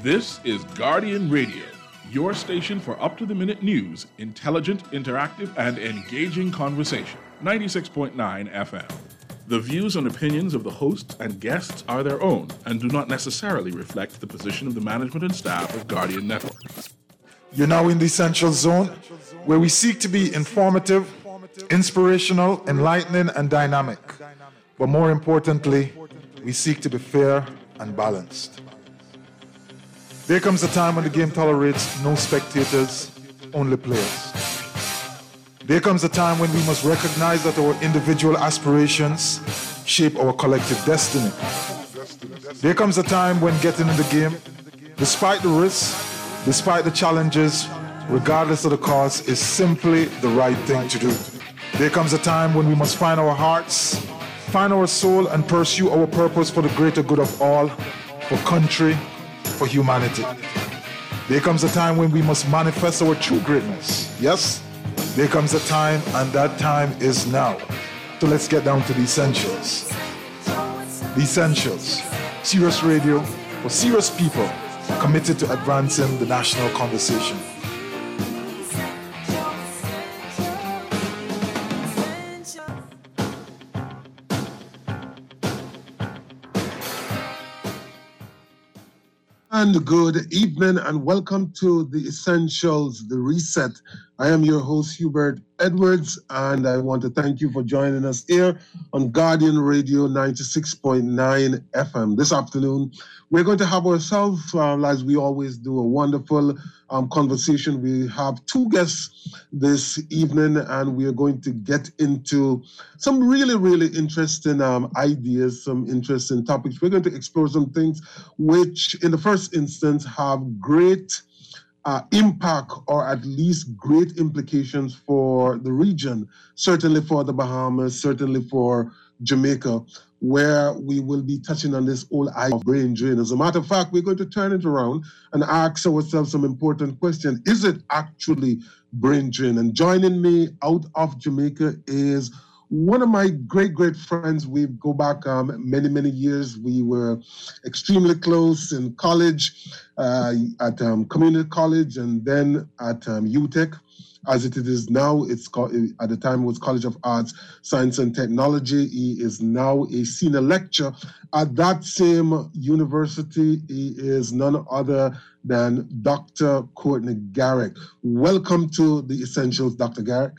This is Guardian Radio, your station for up-to-the-minute news, intelligent, interactive, and engaging conversation. 96.9 FM. The views and opinions of the hosts and guests are their own and do not necessarily reflect the position of the management and staff of Guardian Network. You're now in the Essential Zone, where we seek to be informative, inspirational, enlightening, and dynamic. But more importantly, we seek to be fair and balanced. There comes a time when the game tolerates no spectators, only players. There comes a time when we must recognize that our individual aspirations shape our collective destiny. There comes a time when getting in the game, despite the risks, despite the challenges, regardless of the cost, is simply the right thing to do. There comes a time when we must find our hearts, find our soul, and pursue our purpose for the greater good of all, for country, for humanity. There comes a time when we must manifest our true greatness. Yes, there comes a time, and that time is now. So let's get down to the essentials. The Essentials, serious radio for serious people committed to advancing the national conversation. And good evening and welcome to the Essentials, the Reset. I am your host, Hubert Edwards, and I want to thank you for joining us here on Guardian Radio 96.9 FM. This afternoon, we're going to have ourselves, as we always do, a wonderful conversation. We have two guests this evening, and we are going to get into some really interesting ideas, some interesting topics. We're going to explore some things which, in the first instance, have great impact or at least great implications for the region, certainly for the Bahamas, certainly for Jamaica, where we will be touching on this whole idea of brain drain. As a matter of fact, we're going to turn it around and ask ourselves some important questions. Is it actually brain drain? And joining me out of Jamaica is one of my great friends. We go back many years. We were extremely close in college, at community college, and then at UTEC. As it is now, it's called, at the time it was College of Arts, Science and Technology. He is now a senior lecturer at that same university. He is none other than Dr. Courtney Garrick. Welcome to the Essentials, Dr. Garrick.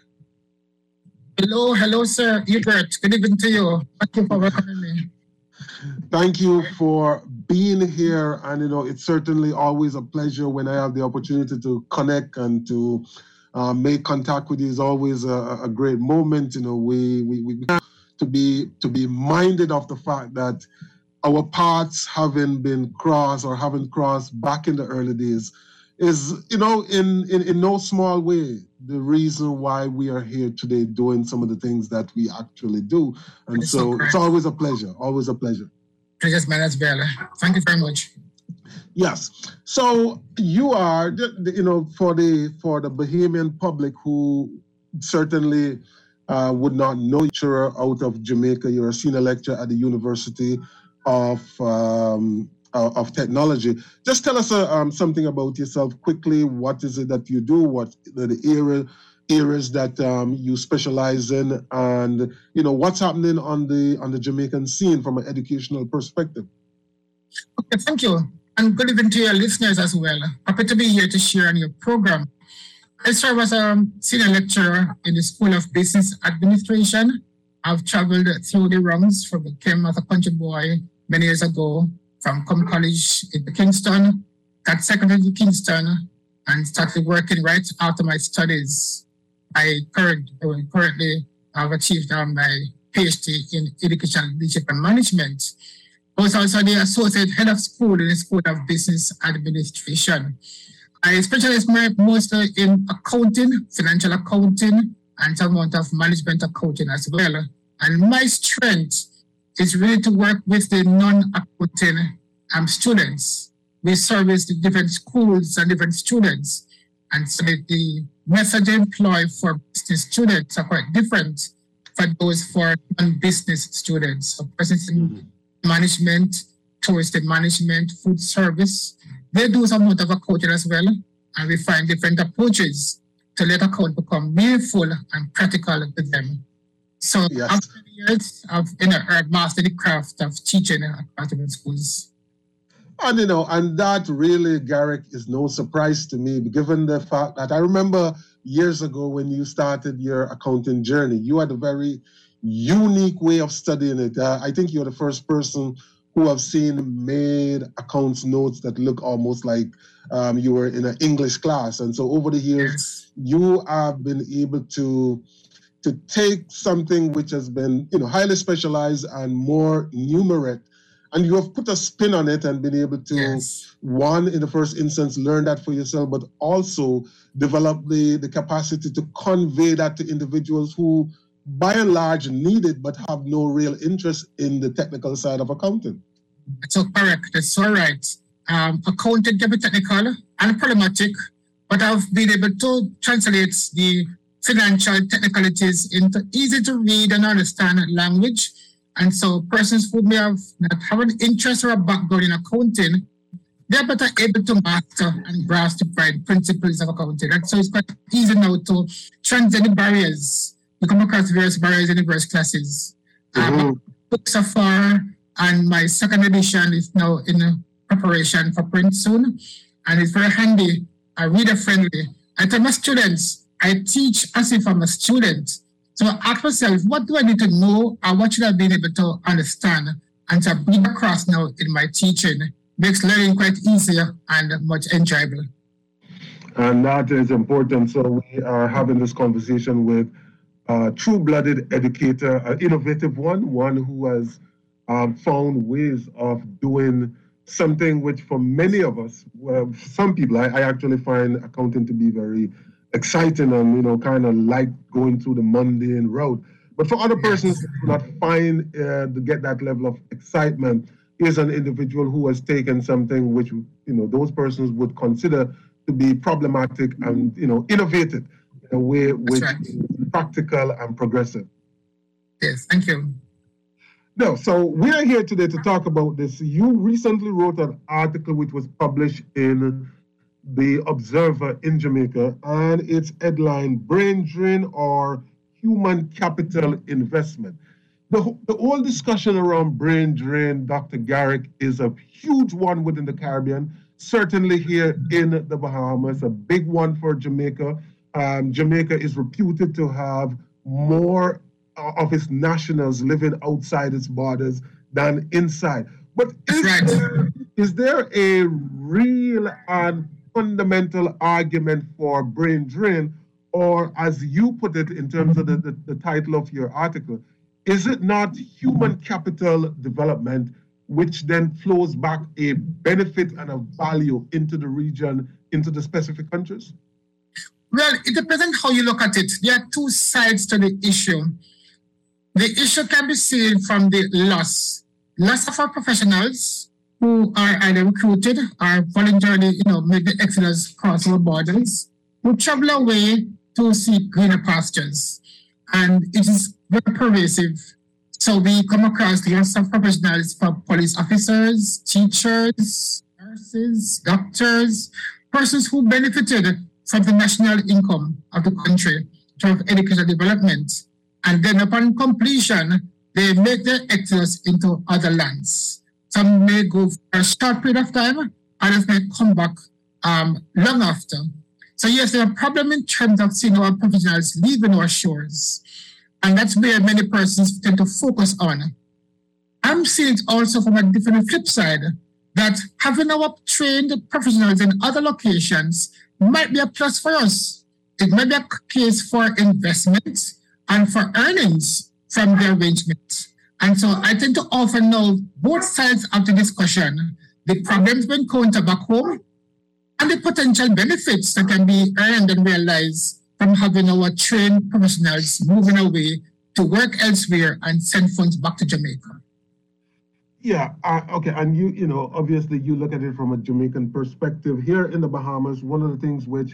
Hello, sir. Hubert. Good evening to you. Thank you for welcoming me. Thank you for being here. And, it's certainly always a pleasure when I have the opportunity to connect and to make contact with you. Is always a great moment. We have to be minded of the fact that our paths haven't crossed back in the early days is, in no small way, the reason why we are here today doing some of the things that we actually do. And so it's always a pleasure. Pleasure's mine as well. Thank you very much. Yes. So you are, for the Bahamian public who certainly would not know each other out of Jamaica, you're a senior lecturer at the University of Technology. Just tell us something about yourself quickly. What is it that you do? What the areas that you specialize in, and what's happening on the Jamaican scene from an educational perspective? Okay, thank you. And good evening to your listeners as well. Happy to be here to share on your program. I serve as a senior lecturer in the School of Business Administration. I've traveled through the rungs came as a country boy many years ago from College in Kingston, got secondary in Kingston, and started working right after my studies. I currently have achieved my PhD in Education, Leadership and Management. I was also the associate head of school in the School of Business Administration. I specialize mostly in accounting, financial accounting, and some amount of management accounting as well. And my strength is really to work with the non-accounting students. We service the different schools and different students. And so the methods employed for business students are quite different for those for non-business students. So, for instance, management, tourism management, food service, they do some amount of accounting as well, and we find different approaches to let account become meaningful and practical with them. So Yes. after years, I've mastered the craft of teaching at different schools. And and that really, Garrick, is no surprise to me, given the fact that I remember years ago when you started your accounting journey, you had a very unique way of studying it. I think you're the first person who I've seen made accounts notes that look almost like you were in an English class. And so over the years, Yes. you have been able to take something which has been highly specialized and more numerate, and you have put a spin on it and been able to, Yes. one, in the first instance, learn that for yourself, but also develop the capacity to convey that to individuals who, by and large, need it, but have no real interest in the technical side of accounting. So correct. That's so right. Accounting can be technical and problematic, but I've been able to translate the financial technicalities into easy to read and understand language. And so persons who may have not have an interest or a background in accounting, they're better able to master and grasp the right principles of accounting. And so it's quite easy now to transcend the barriers. You come across various barriers in the various classes. Books are far, and my second edition is now in preparation for print soon. And it's very handy, reader friendly. I tell my students, I teach as if I'm a student. So I ask myself, what do I need to know, or what should I be able to understand? And to bring across now in my teaching makes learning quite easier and much enjoyable. And that is important. So we are having this conversation with a true-blooded educator, an innovative one who has found ways of doing something which for many of us, some people, I actually find accounting to be very exciting and, kind of like going through the mundane route. But for other persons who do not find to get that level of excitement, is an individual who has taken something which, those persons would consider to be problematic and, innovative in a way which is practical and progressive. Yes, thank you. No, so we are here today to talk about this. You recently wrote an article which was published in the Observer in Jamaica, and its headline, Brain Drain or Human Capital Investment. The whole discussion around brain drain, Dr. Garrick, is a huge one within the Caribbean, certainly here in the Bahamas, a big one for Jamaica. Jamaica is reputed to have more of its nationals living outside its borders than inside. But is there a real and fundamental argument for brain drain, or as you put it in terms of the title of your article, is it not human capital development which then flows back a benefit and a value into the region, into the specific countries? Well, it depends on how you look at it. There are two sides to the issue. The issue can be seen from the loss of our professionals who are either recruited or voluntarily, make the exodus cross our borders, who travel away to seek greener pastures. And it is very pervasive. So we come across lots of professionals for police officers, teachers, nurses, doctors, persons who benefited from the national income of the country to have educational development. And then upon completion, they make their exodus into other lands. Some may go for a short period of time, others may come back long after. So yes, there's a problem in terms of seeing our professionals leaving our shores. And that's where many persons tend to focus on. I'm seeing it also from a different flip side, that having our trained professionals in other locations might be a plus for us. It might be a case for investment and for earnings from the arrangement. And so I tend to often know both sides of the discussion, the problems we encounter back home and the potential benefits that can be earned and realized from having our trained professionals moving away to work elsewhere and send funds back to Jamaica. Yeah, okay, and you obviously you look at it from a Jamaican perspective. Here in the Bahamas, one of the things which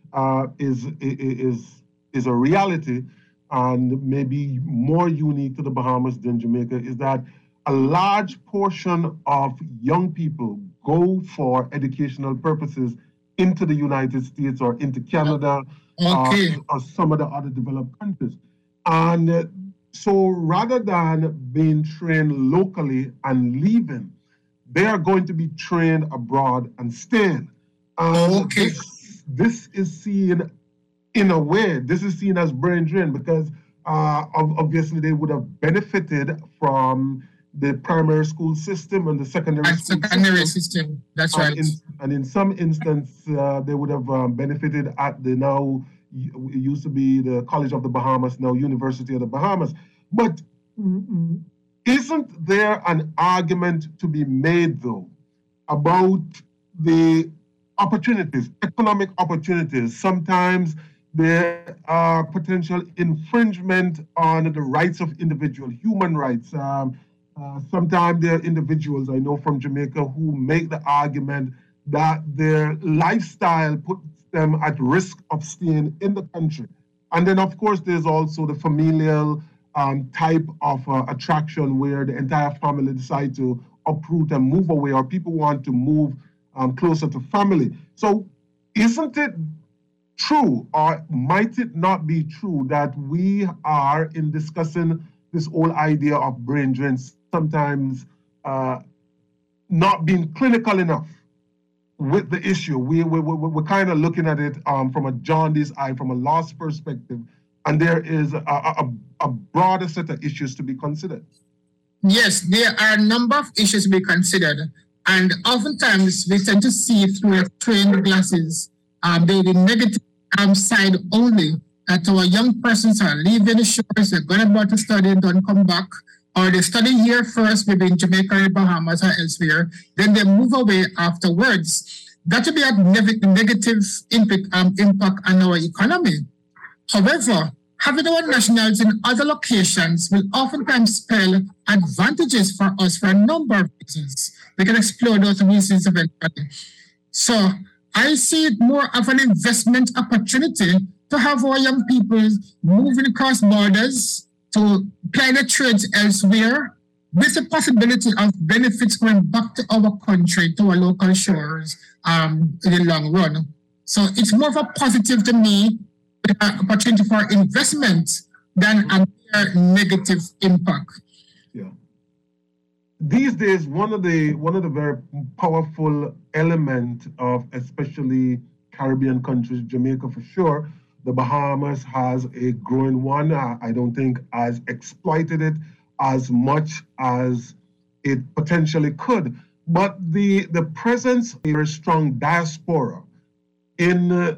is a reality and maybe more unique to the Bahamas than Jamaica is that a large portion of young people, go for educational purposes into the United States or into Canada or some of the other developed countries. And so rather than being trained locally and leaving, they are going to be trained abroad and staying. This is seen, in a way, this is seen as brain drain because obviously they would have benefited from the primary school system and the secondary system. That's right. And in some instance, they would have benefited at the now, it used to be the College of the Bahamas, now University of the Bahamas. But isn't there an argument to be made, though, about the opportunities, economic opportunities? Sometimes there are potential infringement on the rights of individual human rights. Sometimes there are individuals I know from Jamaica who make the argument that their lifestyle puts them at risk of staying in the country. And then, of course, there's also the familial type of attraction where the entire family decide to uproot and move away, or people want to move closer to family. So isn't it true, or might it not be true, that we are, in discussing this whole idea of brain drain, sometimes not being clinical enough with the issue? We're kind of looking at it from a jaundiced eye, from a lost perspective, and there is a broader set of issues to be considered. Yes, there are a number of issues to be considered, and oftentimes we tend to see through trained glasses the negative side only, that our young persons are leaving the shores, they're going about to study, don't come back, or they study here first, maybe in Jamaica or Bahamas or elsewhere, then they move away afterwards. That will be a negative impact on our economy. However, having our nationals in other locations will oftentimes spell advantages for us for a number of reasons. We can explore those reasons eventually. So I see it more of an investment opportunity to have our young people moving across borders to apply their trades elsewhere, with the possibility of benefits going back to our country, to our local shores in the long run. So it's more of a positive to me, an opportunity for investment than a mere negative impact. Yeah. These days, one of the very powerful element of especially Caribbean countries, Jamaica for sure, the Bahamas has a growing one. I don't think has exploited it as much as it potentially could. But the presence of a very strong diaspora in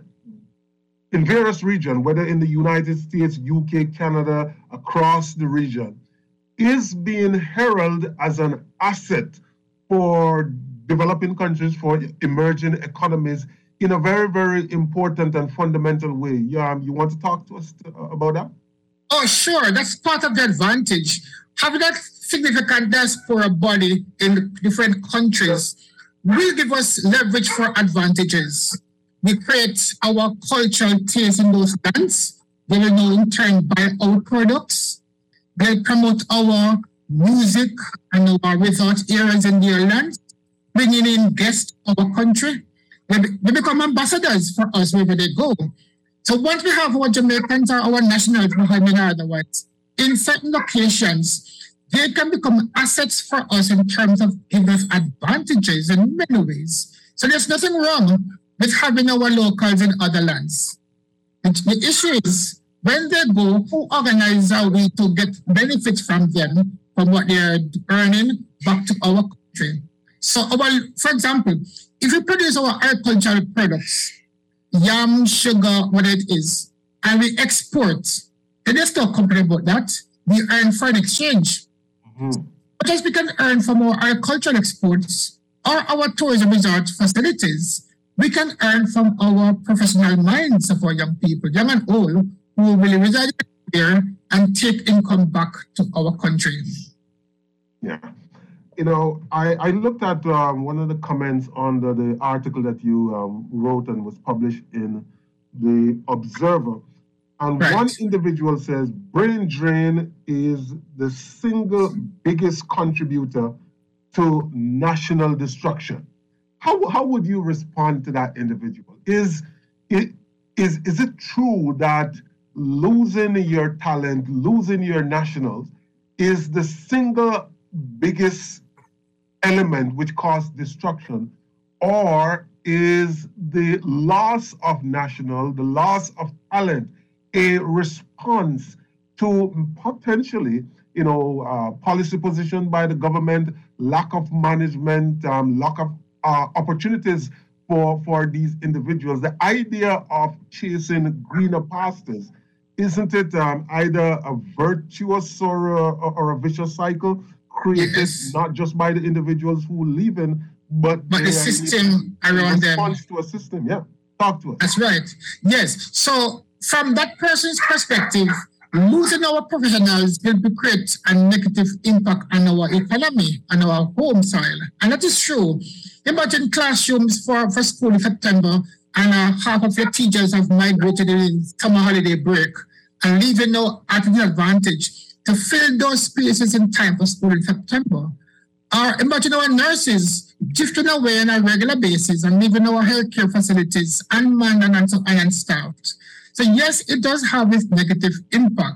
various regions, whether in the United States, UK, Canada, across the region, is being heralded as an asset for developing countries, for emerging economies, in a very, very important and fundamental way. You want to talk to us about that? Oh, sure. That's part of the advantage. Having that significant diaspora body in different countries will give us leverage for advantages. We create our cultural taste in those lands. They will now in turn buy our products. They promote our music and our resort areas in their lands, bringing in guests to our country. They become ambassadors for us wherever they go. So once we have our Jamaicans or our nationals, Mohammed or otherwise, in certain locations, they can become assets for us in terms of giving us advantages in many ways. So there's nothing wrong with having our locals in other lands. And the issue is, when they go, who organizes our way to get benefits from them, from what they're earning, back to our country? So, for example, if we produce our agricultural products, yam, sugar, whatever it is, and we export, then there's no complaint about that. We earn foreign exchange. Mm-hmm. But as we can earn from our agricultural exports or our tourism resort facilities, we can earn from our professional minds of our young people, young and old, who will reside here and take income back to our country. Yeah. You know, I looked at one of the comments under the article that you wrote and was published in The Observer. And right. One individual says, brain drain is the single biggest contributor to national destruction. how would you respond to that individual? Is it true that losing your talent, losing your nationals is the single biggest element which caused destruction, or is the loss of national, the loss of talent, a response to potentially, policy position by the government, lack of management, lack of opportunities for these individuals? The idea of chasing greener pastures, isn't it either a virtuous or a vicious cycle created not just by the individuals who live in, but the system around them? Response to a system, yeah. Talk to us. That's right. Yes. So from that person's perspective, losing our professionals will create a negative impact on our economy and our home soil. And that is true. Imagine classrooms for school in September, and half of your teachers have migrated in summer holiday break and leaving now at an advantage to fill those spaces in time for school in September. Or imagine our nurses drifting away on a regular basis and leaving our healthcare facilities unmanned and staffed. So yes, it does have its negative impact.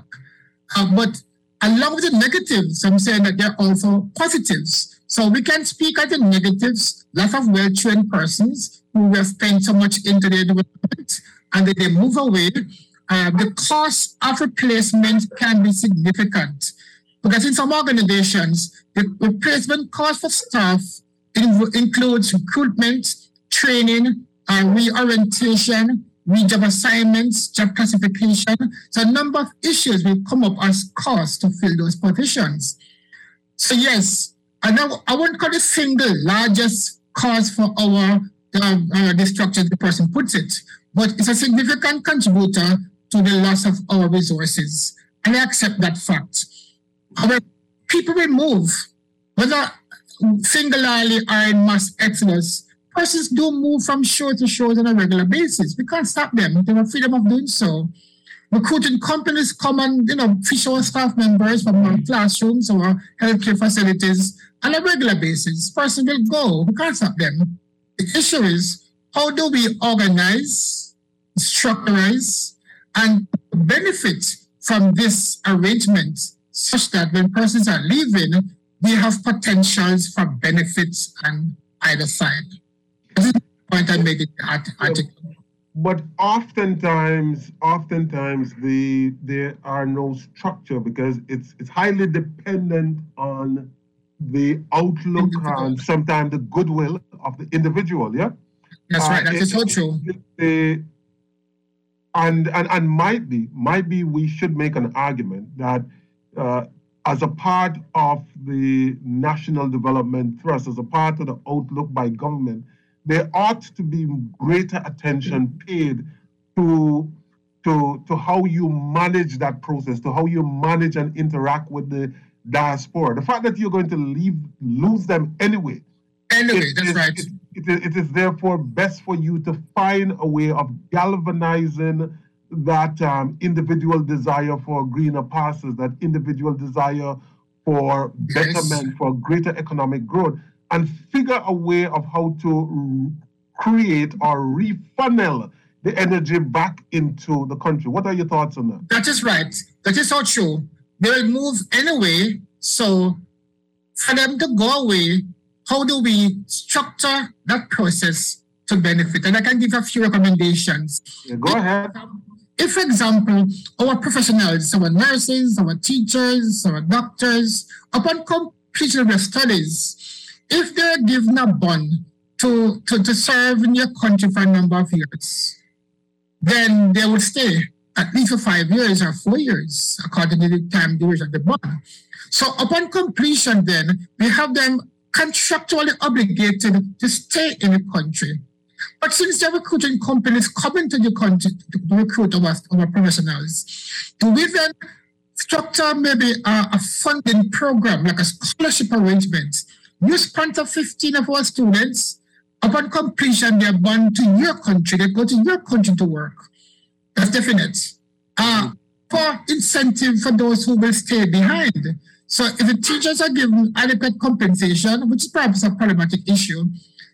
But along with the negatives, I'm saying that there are also positives. So we can speak at the negatives, lots of well-trained persons who have spent so much into their development, and then they move away. The cost of replacement can be significant, because in some organizations, the replacement cost for staff includes recruitment, training, reorientation, job assignments, job classification. So a number of issues will come up as costs to fill those positions. So yes, I won't call the single largest cause for our destruction, the person puts it, but it's a significant contributor to the loss of our resources. And I accept that fact. However, people will move, whether singularly or in mass exodus. Persons do move from shore to shore on a regular basis. We can't stop them. They have freedom of doing so. Recruiting companies come and fish our staff members from our classrooms or healthcare facilities on a regular basis. Persons will go. We can't stop them. The issue is, how do we organize, structurize, and benefit from this arrangement such that when persons are leaving, they have potentials for benefits on either side? This is the point I made in the article. But oftentimes there are no structure, because it's highly dependent on the outlook and sometimes the goodwill of the individual. Yeah, that's right. That is so true. And might be we should make an argument that as a part of the national development thrust, as a part of the outlook by government, there ought to be greater attention paid to how you manage that process, to how you manage and interact with the diaspora. The fact that you're going to lose them anyway. That's right. It is therefore best for you to find a way of galvanizing that individual desire for greener pastures, that individual desire for betterment, for greater economic growth, and figure a way of how to create or refunnel the energy back into the country. What are your thoughts on that? That is right. That is so true. They will move anyway. So for them to go away, how do we structure that process to benefit? And I can give a few recommendations. Yeah, go ahead. If, for example, our professionals, our nurses, our teachers, our doctors, upon completion of their studies, if they're given a bond to serve in your country for a number of years, then they would stay at least for 5 years or 4 years, according to the time duration of the bond. So upon completion, then, we have them contractually obligated to stay in the country. But since the recruiting companies coming to the country to recruit our professionals, do we then structure maybe a funding program, like a scholarship arrangement? You sponsor 15 of our students. Upon completion, they're bound to your country. They go to your country to work. That's definite. For incentive for those who will stay behind. So if the teachers are given adequate compensation, which is perhaps a problematic issue,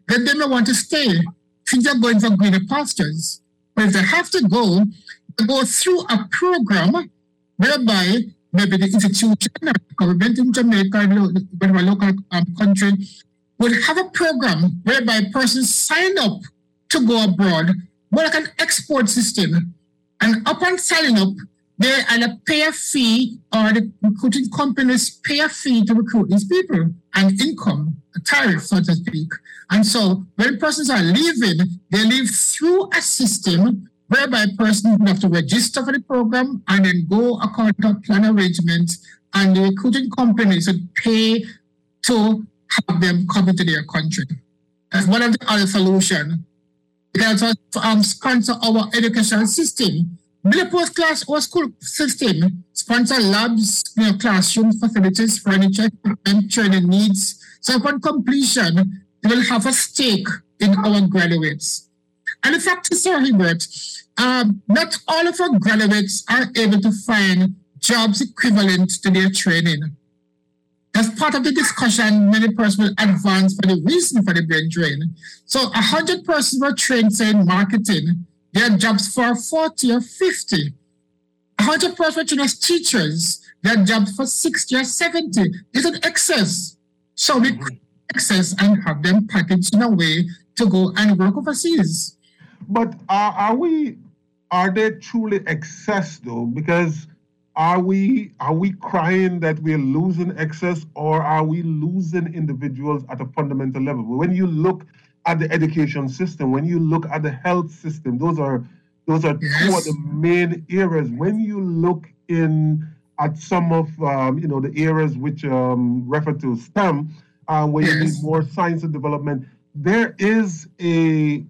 then they may want to stay since they're going for greener pastures. But if they have to go, they go through a program whereby maybe the institution or government in Jamaica, whatever local country, would have a program whereby persons sign up to go abroad, more like an export system. And upon signing up, they either pay a fee or the recruiting companies pay a fee to recruit these people, and income, a tariff, so to speak. And so when persons are leaving, they leave through a system whereby persons have to register for the program and then go according to a plan arrangement, and the recruiting companies would pay to have them come into their country. That's one of the other solutions. We can also sponsor our educational system. Build a post-class or school system, sponsor labs, classrooms, facilities, furniture, and training needs. So upon completion, they will have a stake in our graduates. And the fact is, Sir Hubert, not all of our graduates are able to find jobs equivalent to their training. As part of the discussion, many persons will advance for the reason for the brain drain. So 100 persons were trained, say, in marketing. They had jobs for 40 or 50. 100 persons were trained as teachers. They had jobs for 60 or 70. It's an excess. So we create excess and have them packaged in a way to go and work overseas. But are they truly excess though? Because are we crying that we're losing excess, or are we losing individuals at a fundamental level? When you look at the education system, when you look at the health system, those are Yes. two of the main areas. When you look at some of the areas which refer to STEM, where you need Yes. more science and development, there is a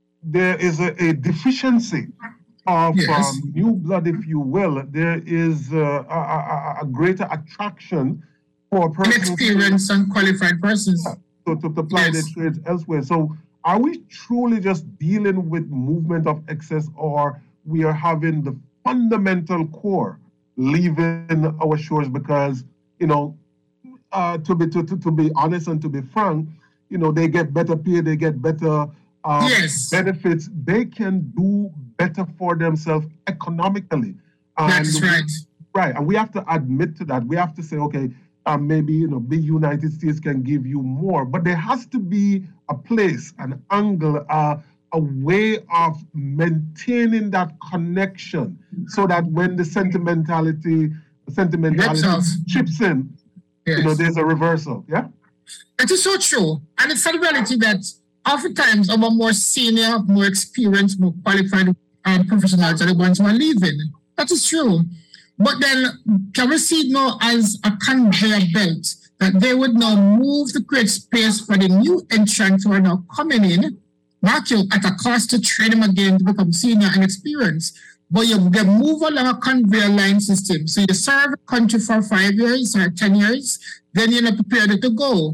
deficiency of Yes. new blood, if you will. There is a greater attraction for persons Inexperienced and qualified persons. to apply their Yes. trades elsewhere. So are we truly just dealing with movement of excess, or we are having the fundamental core leaving our shores because, to be honest and to be frank, they get better pay, they get better Yes. benefits, they can do better for themselves economically. That's right. Right, and we have to admit to that. We have to say, okay, maybe the United States can give you more, but there has to be a place, an angle, a way of maintaining that connection, so that when the sentimentality chips in, Yes. there's a reversal. Yeah. That is so true. And it's a reality that oftentimes our more senior, more experienced, more qualified professionals are the ones who are leaving. That is true. But then can we see it now as a conveyor belt, that they would now move to create space for the new entrants who are now coming in, mark you, at a cost to train them again to become senior and experienced. But they move along a conveyor line system. So you serve a country for 5 years or 10 years, then you're not prepared to go.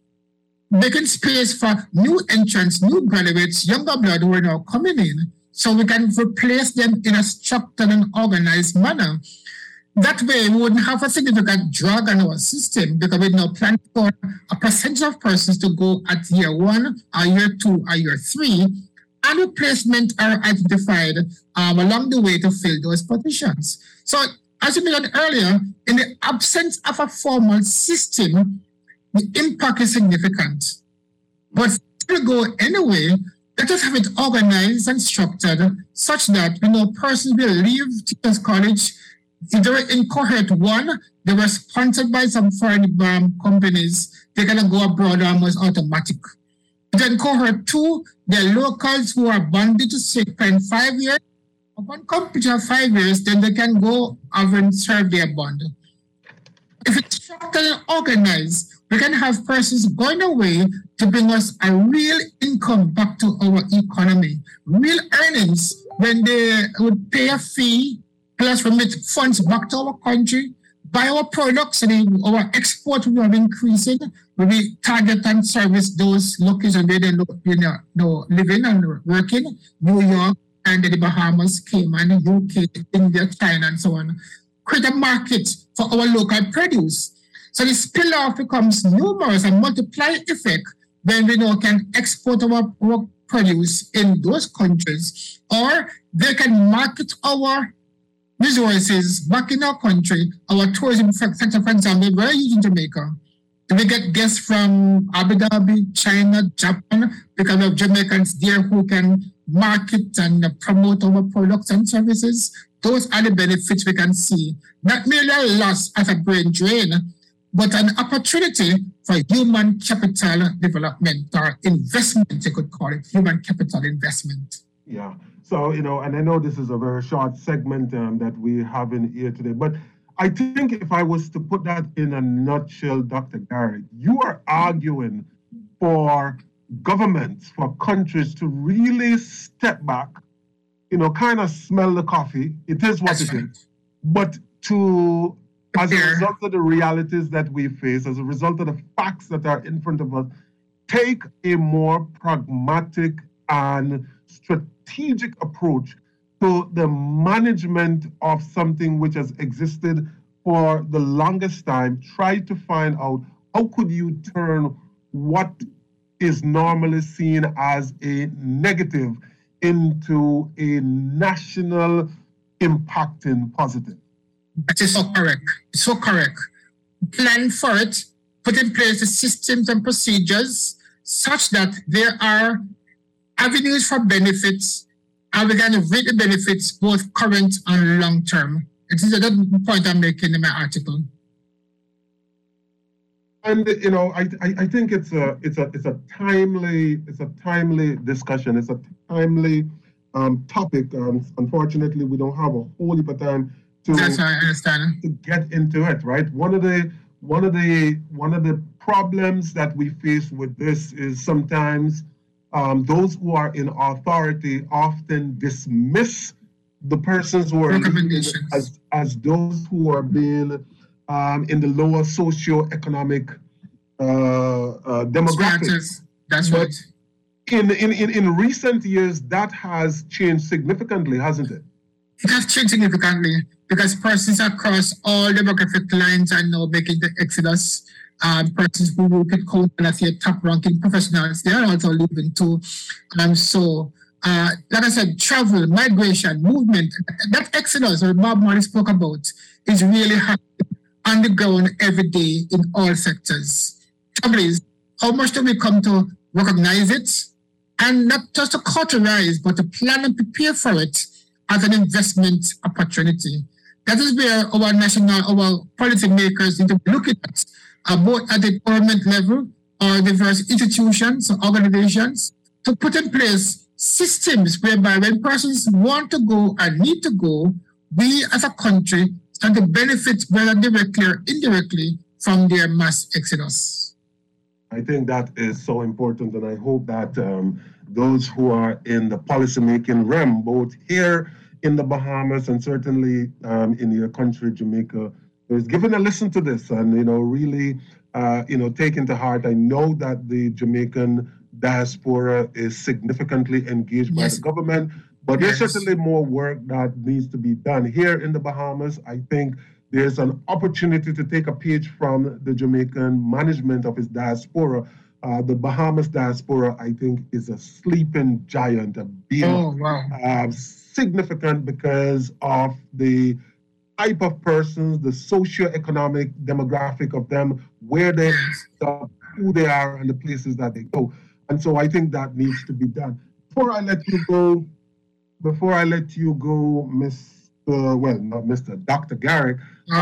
Making space for new entrants, new graduates, younger blood who are now coming in, so we can replace them in a structured and organized manner. That way, we wouldn't have a significant drag on our system, because we now plan for a percentage of persons to go at year 1, or year 2, or year 3, and replacement are identified along the way to fill those positions. So, as you mentioned earlier, in the absence of a formal system, the impact is significant. But if we go anyway, let us have it organized and structured such that persons will leave Teachers College. If they were in cohort 1, they were sponsored by some foreign companies, they're going to go abroad almost automatic. Then cohort 2, they're locals who are bonded to spend 5 years. Upon completion of 5 years, then they can go and serve their bond. If it's structured and organized, we can have persons going away to bring us a real income back to our economy, real earnings, when they would pay a fee, plus remit funds back to our country, buy our products, and our export will be increasing. We target and service those locations where they living and working, New York, and the Bahamas, Cayman, UK, India, China, and so on. Create a market for our local produce. So the spill-off becomes numerous and multiply effect when we know can export our produce in those countries, or they can market our resources back in our country, our tourism sector, for example, we're using Jamaica. We get guests from Abu Dhabi, China, Japan, because we have Jamaicans there who can market and promote our products and services. Those are the benefits we can see. Not merely a loss as a brain drain, but an opportunity for human capital development or investment, you could call it, human capital investment. Yeah. So, and I know this is a very short segment that we have in here today, but I think if I was to put that in a nutshell, Dr. Garrick, you are arguing for governments, for countries to really step back, kind of smell the coffee. It is what it is. But to, as a result of the realities that we face, as a result of the facts that are in front of us, take a more pragmatic and strategic approach to the management of something which has existed for the longest time. Try to find out how could you turn what is normally seen as a negative into a national impacting positive. That is so correct. So correct. Plan for it, put in place the systems and procedures such that there are avenues for benefits, and we're going to reap the benefits both current and long term. It is the point I'm making in my article. And I think it's a timely discussion. It's a timely topic. Unfortunately, we don't have a whole heap of time to get into it. Right. One of the problems that we face with this is sometimes those who are in authority often dismiss the persons who are as those who are being in the lower socio-economic demographics. That's right. In recent years, that has changed significantly, hasn't it? It has changed significantly because persons across all demographic lines are now making the exodus. Persons who we could call top-ranking professionals, they are also leaving too. So, like I said, travel, migration, movement, that exodus that Bob Marley spoke about is really happening on the ground every day in all sectors. Trouble is, how much do we come to recognize it and not just to cauterize, but to plan and prepare for it as an investment opportunity? That is where our policy makers need to be looking at, both at the government level or diverse institutions or organizations, to put in place systems whereby when persons want to go and need to go, we as a country stand to benefit whether directly or indirectly from their mass exodus. I think that is so important, and I hope that those who are in the policymaking realm, both here in the Bahamas and certainly in your country, Jamaica, is giving a listen to this and really take into heart. I know that the Jamaican diaspora is significantly engaged by the government, but there's certainly more work that needs to be done here in the Bahamas. I think there's an opportunity to take a page from the Jamaican management of its diaspora. The Bahamas diaspora, I think, is a sleeping giant, significant because of the type of persons, the socio-economic demographic of them, where they are, who they are, and the places that they go. And so I think that needs to be done. Before I let you go, Dr. Garrick,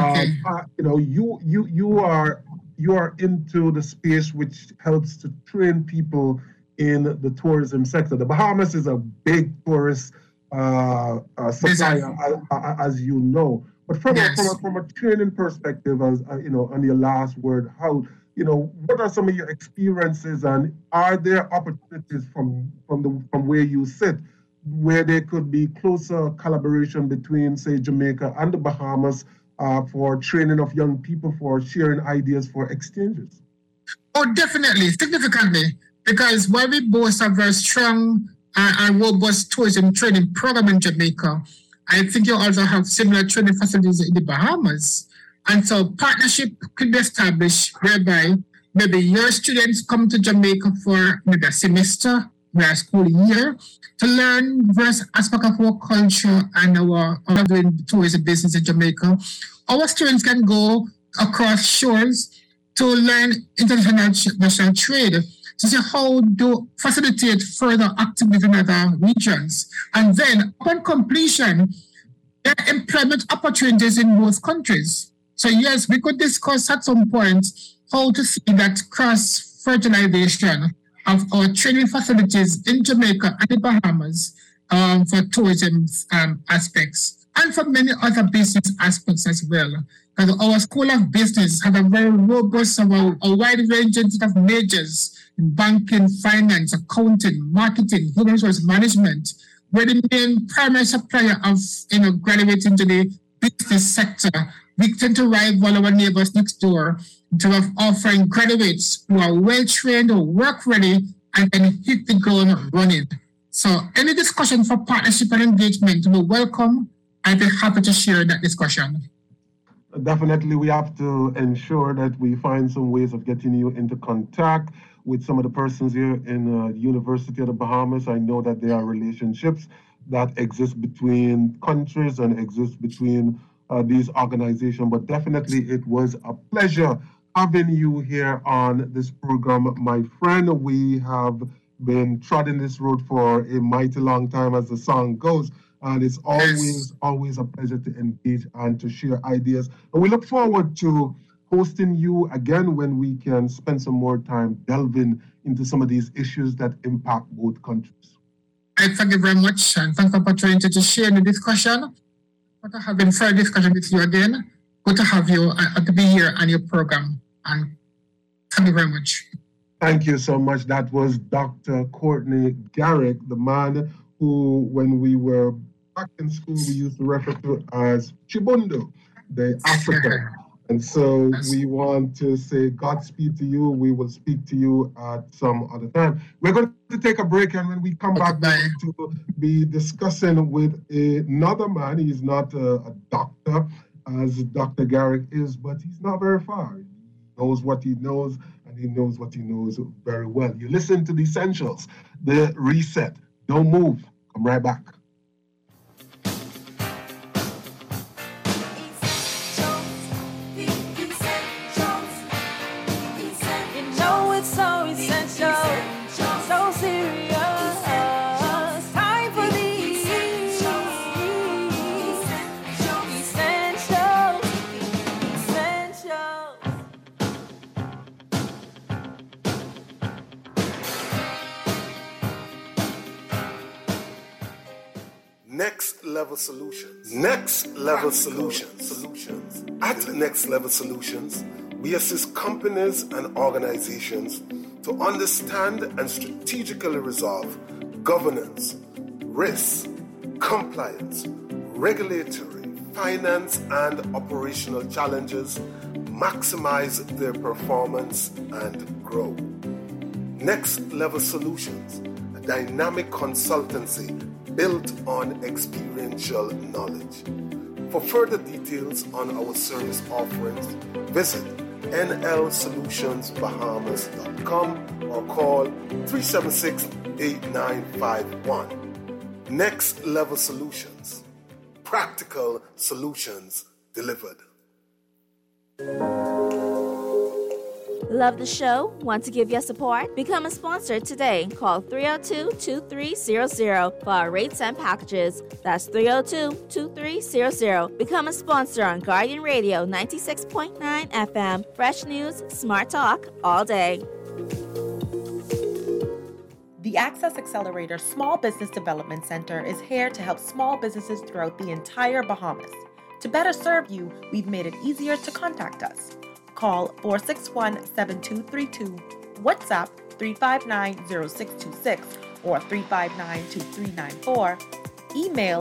you are into the space which helps to train people in the tourism sector. The Bahamas is a big tourist supplier, as you know. But from a training perspective, as on your last word, how what are some of your experiences, and are there opportunities from where you sit where there could be closer collaboration between, say, Jamaica and the Bahamas for training of young people, for sharing ideas, for exchanges? Oh, definitely, significantly, because while we both have very strong and robust tourism training program in Jamaica, I think you also have similar training facilities in the Bahamas. And so partnership could be established whereby maybe your students come to Jamaica for maybe a semester or a school year to learn various aspects of our culture and our doing tourism business in Jamaica. Our students can go across shores to learn international trade, to see how to facilitate further activities in other regions. And then upon completion, there are employment opportunities in both countries. So yes, we could discuss at some point how to see that cross-fertilization of our training facilities in Jamaica and the Bahamas for tourism aspects and for many other business aspects as well. Because our School of Business has a very robust, a wide range of majors in banking, finance, accounting, marketing, human resource management. We're the main primary supplier of graduates into the business sector. We tend to rival our neighbors next door in terms of offering graduates who are well-trained or work-ready and can hit the ground running. So any discussion for partnership and engagement, we welcome. I'd be happy to share that discussion. Definitely, we have to ensure that we find some ways of getting you into contact with some of the persons here in the University of the Bahamas. I know that there are relationships that exist between countries and exist between these organizations, but definitely it was a pleasure having you here on this program, my friend. We have been trotting this road for a mighty long time, as the song goes. And it's always a pleasure to engage and to share ideas. And we look forward to hosting you again when we can spend some more time delving into some of these issues that impact both countries. I thank you very much, and thanks for the opportunity to share in the discussion. Good to have further discussion with you again. Good to have you to be here on your program. And thank you very much. Thank you so much. That was Dr. Courtney Garrick, the man who, when we were back in school, we used to refer to as Chibundu, the African. And so we want to say Godspeed to you. We will speak to you at some other time. We're going to take a break, and when we come back, we're going to be discussing with another man. He's not a doctor, as Dr. Garrick is, but he's not very far. He knows what he knows, and he knows what he knows very well. You listen to the Essentials, the Reset. Don't move. Come right back. Next Level Solutions. Next Level Solutions. At Next Level Solutions, we assist companies and organizations to understand and strategically resolve governance, risk, compliance, regulatory, finance, and operational challenges, maximize their performance, and grow. Next Level Solutions, a dynamic consultancy built on experiential knowledge. For further details on our service offerings, visit nlsolutionsbahamas.com or call 376-8951. Next Level Solutions. Practical solutions delivered. Love the show? Want to give your support? Become a sponsor today. Call 302-2300 for our rates and packages. That's 302-2300. Become a sponsor on Guardian Radio 96.9 FM. Fresh news, smart talk, all day. The Access Accelerator Small Business Development Center is here to help small businesses throughout the entire Bahamas. To better serve you, we've made it easier to contact us. Call 461-7232, WhatsApp 359-0626 or 359-2394, email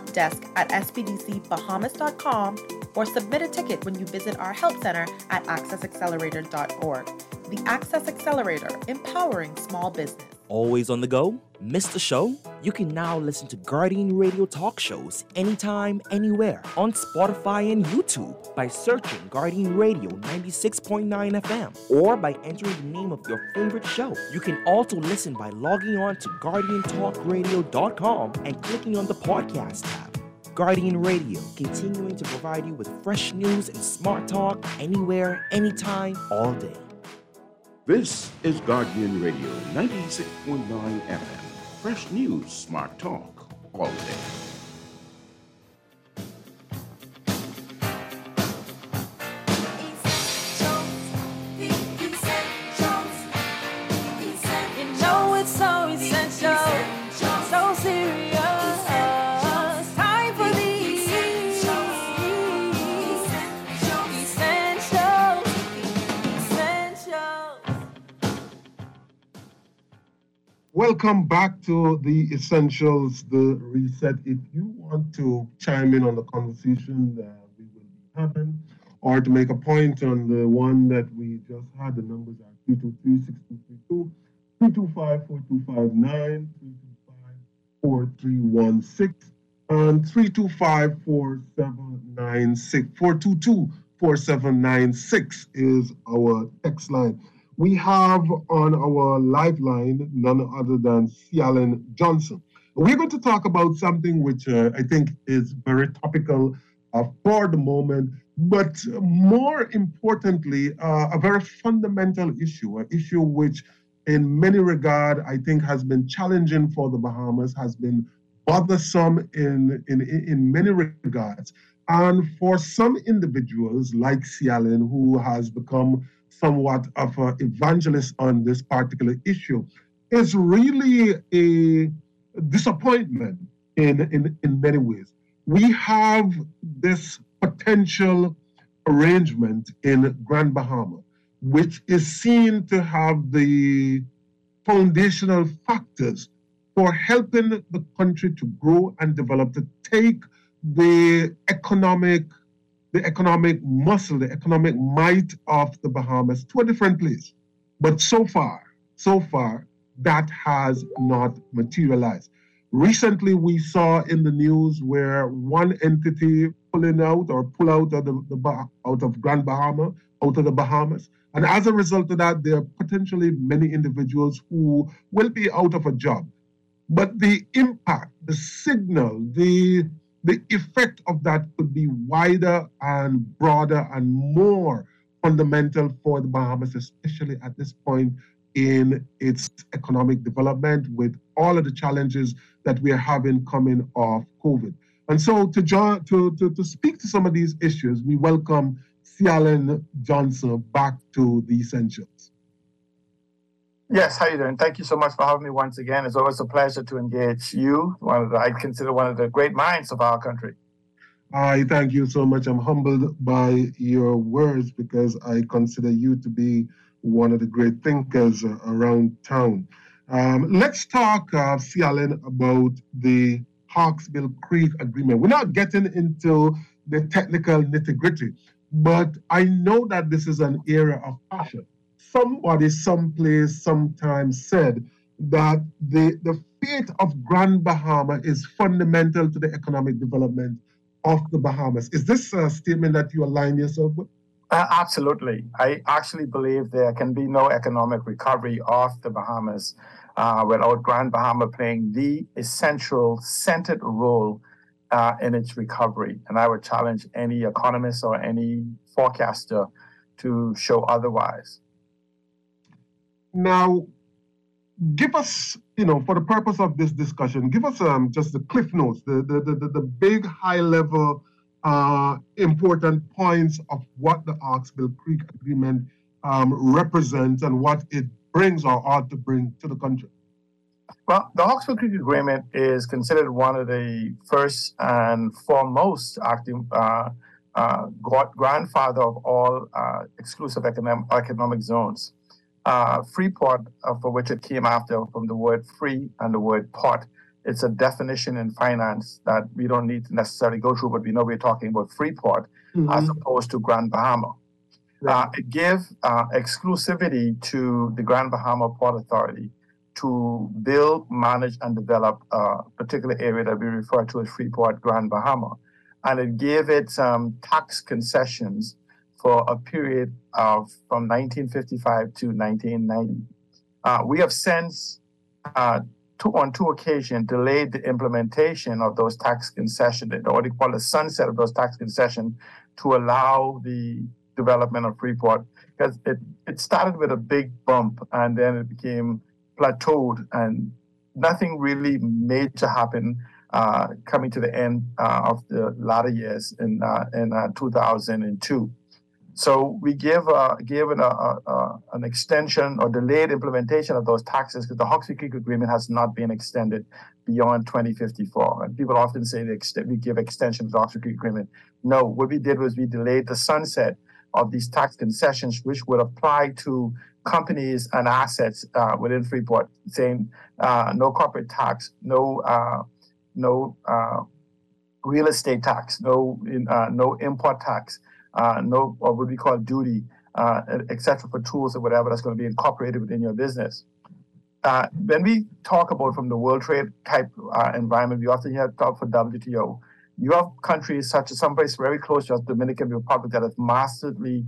helpdesk@spdcbahamas.com, or submit a ticket when you visit our help center at accessaccelerator.org. The Access Accelerator, empowering small business. Always on the go? Missed the show? You can now listen to Guardian Radio talk shows anytime, anywhere on Spotify and YouTube by searching Guardian Radio 96.9 FM or by entering the name of your favorite show. You can also listen by logging on to GuardianTalkRadio.com and clicking on the podcast tab. Guardian Radio, continuing to provide you with fresh news and smart talk anywhere, anytime, all day. This is Guardian Radio 96.9 FM. Fresh news, smart talk, all day. Welcome back to the Essentials, the Reset. If you want to chime in on the conversation that we will be having, or to make a point on the one that we just had, the numbers are 323-6232, 325-4259, 325-4316, and 325-4796. 422-4796 is our text line. We have on our lifeline none other than Cialan Johnson. We're going to talk about something which I think is very topical for the moment, but more importantly, a very fundamental issue, an issue which in many regards I think has been challenging for the Bahamas, has been bothersome in many regards. And for some individuals like Cialan, who has become somewhat of an evangelist on this particular issue, is really a disappointment in many ways. We have this potential arrangement in Grand Bahama, which is seen to have the foundational factors for helping the country to grow and develop, to take the economic muscle, the economic might of the Bahamas to a different place. But so far, that has not materialized. Recently, we saw in the news where one entity pull out of Grand Bahama, out of the Bahamas. And as a result of that, there are potentially many individuals who will be out of a job. But the impact, the signal, the effect of that could be wider and broader and more fundamental for the Bahamas, especially at this point in its economic development with all of the challenges that we are having coming off COVID. And so to speak to some of these issues, we welcome Cialan Johnson back to the Essentials. Yes, how you doing? Thank you so much for having me once again. It's always a pleasure to engage you, I consider one of the great minds of our country. I thank you so much. I'm humbled by your words because I consider you to be one of the great thinkers around town. Let's talk, Cialan, about the Hawksbill Creek Agreement. We're not getting into the technical nitty-gritty, but I know that this is an area of passion. Somebody, someplace, sometimes said that the fate of Grand Bahama is fundamental to the economic development of the Bahamas. Is this a statement that you align yourself with? Absolutely. I actually believe there can be no economic recovery of the Bahamas without Grand Bahama playing the essential centered role in its recovery. And I would challenge any economist or any forecaster to show otherwise. Now, give us, for the purpose of this discussion, give us just the cliff notes, the big high-level important points of what the Hawksbill Creek Agreement represents and what it brings or ought to bring to the country. Well, the Hawksbill Creek Agreement is considered one of the first and foremost grandfather of all exclusive economic zones. Freeport, for which it came after from the word free and the word port. It's a definition in finance that we don't need to necessarily go through, but we know we're talking about Freeport as opposed to Grand Bahama. Right. It gave exclusivity to the Grand Bahama Port Authority to build, manage, and develop a particular area that we refer to as Freeport Grand Bahama. And it gave it tax concessions for a period of from 1955 to 1990. We have since, on two occasions, delayed the implementation of those tax concessions, or what they call the sunset of those tax concessions, to allow the development of Freeport, because it started with a big bump and then it became plateaued and nothing really major happened coming to the end of the latter years in 2002. So we gave an extension or delayed implementation of those taxes because the Hawkesbury Creek Agreement has not been extended beyond 2054. And people often say we give extension to the Hawkesbury Creek Agreement. No, what we did was we delayed the sunset of these tax concessions, which would apply to companies and assets within Freeport, saying no corporate tax, no real estate tax, no import tax, no or what we call duty, etc. for tools or whatever that's going to be incorporated within your business. When we talk about from the World Trade type environment, we often hear talk for WTO. You have countries such as someplace very close to us, Dominican Republic, that has masterfully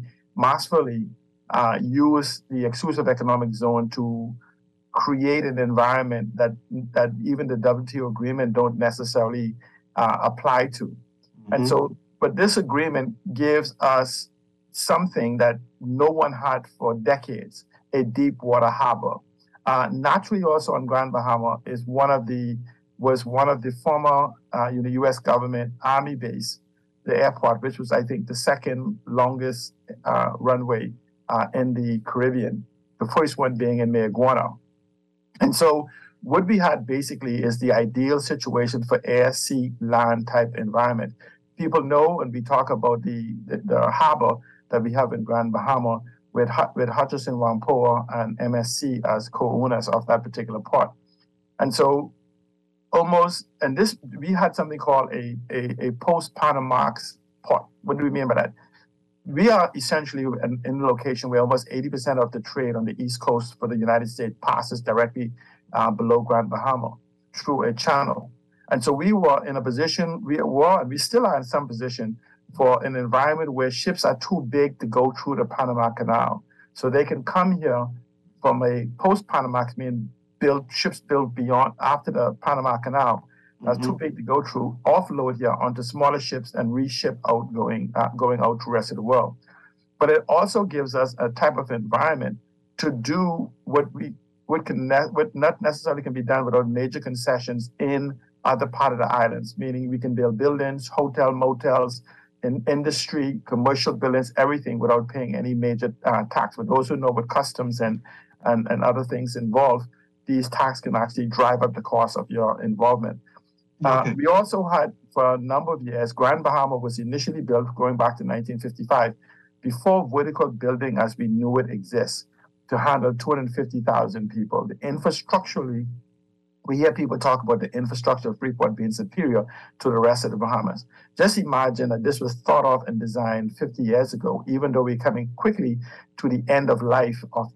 used the exclusive economic zone to create an environment that even the WTO agreement don't necessarily apply to. Mm-hmm. And so, but this agreement gives us something that no one had for decades, a deep water harbor. Naturally, also on Grand Bahama was one of the former U.S. government Army base, the airport, which was, I think, the second longest runway in the Caribbean, the first one being in Mayaguana. And so what we had basically is the ideal situation for air, sea, land type environment. People know, and we talk about the harbor that we have in Grand Bahama with Hutchison Whampoa and MSC as co-owners of that particular port. And so we had something called a post-Panamax port. What do we mean by that? We are essentially in a location where almost 80% of the trade on the East Coast for the United States passes directly below Grand Bahama through a channel. And so we were in a position, and we still are in some position, for an environment where ships are too big to go through the Panama Canal. So they can come here from a post-Panamax, meaning ships built beyond, after the Panama Canal, that's too big to go through, offload here onto smaller ships and reship out, going out to the rest of the world. But it also gives us a type of environment to do what not necessarily can be done without major concessions in other part of the islands, meaning we can build buildings, hotel, motels, in industry, commercial buildings, everything without paying any major tax. For those who know what customs and other things involved, these tax can actually drive up the cost of your involvement. Okay. We also had, for a number of years, Grand Bahama was initially built going back to 1955, before vertical building as we knew it exists, to handle 250,000 people. Infrastructurally, we hear people talk about the infrastructure of Freeport being superior to the rest of the Bahamas. Just imagine that this was thought of and designed 50 years ago, even though we're coming quickly to the end of life of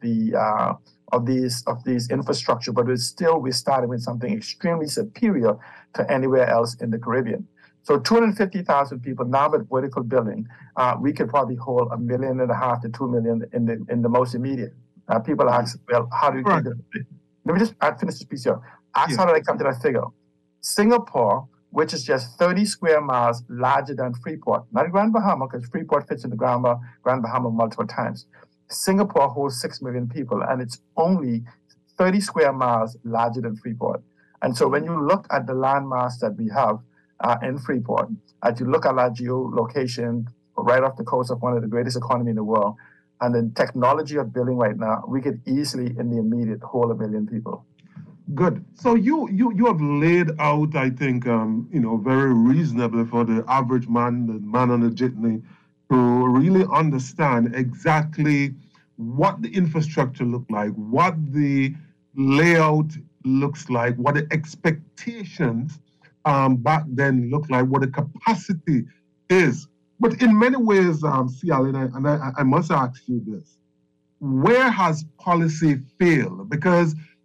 these infrastructure, but we're starting with something extremely superior to anywhere else in the Caribbean. So 250,000 people now with vertical building, we could probably hold 1.5 million to 2 million in the most immediate. People ask, well, how do you think of it? Let me just finish this piece here. Ask how did I come to that figure? Singapore, which is just 30 square miles larger than Freeport, not Grand Bahama, because Freeport fits in the Grand Bahama multiple times. Singapore holds 6 million people, and it's only 30 square miles larger than Freeport. And so when you look at the landmass that we have in Freeport, as you look at our geolocation right off the coast of one of the greatest economies in the world, and the technology of building right now, we could easily, in the immediate, hold 1 million people. Good. So you have laid out, I think, very reasonably for the average man, the man on the jitney, to really understand exactly what the infrastructure looks like, what the layout looks like, what the expectations back then look like, what the capacity is. But in many ways, CL, and I must ask you this, where has policy failed? Because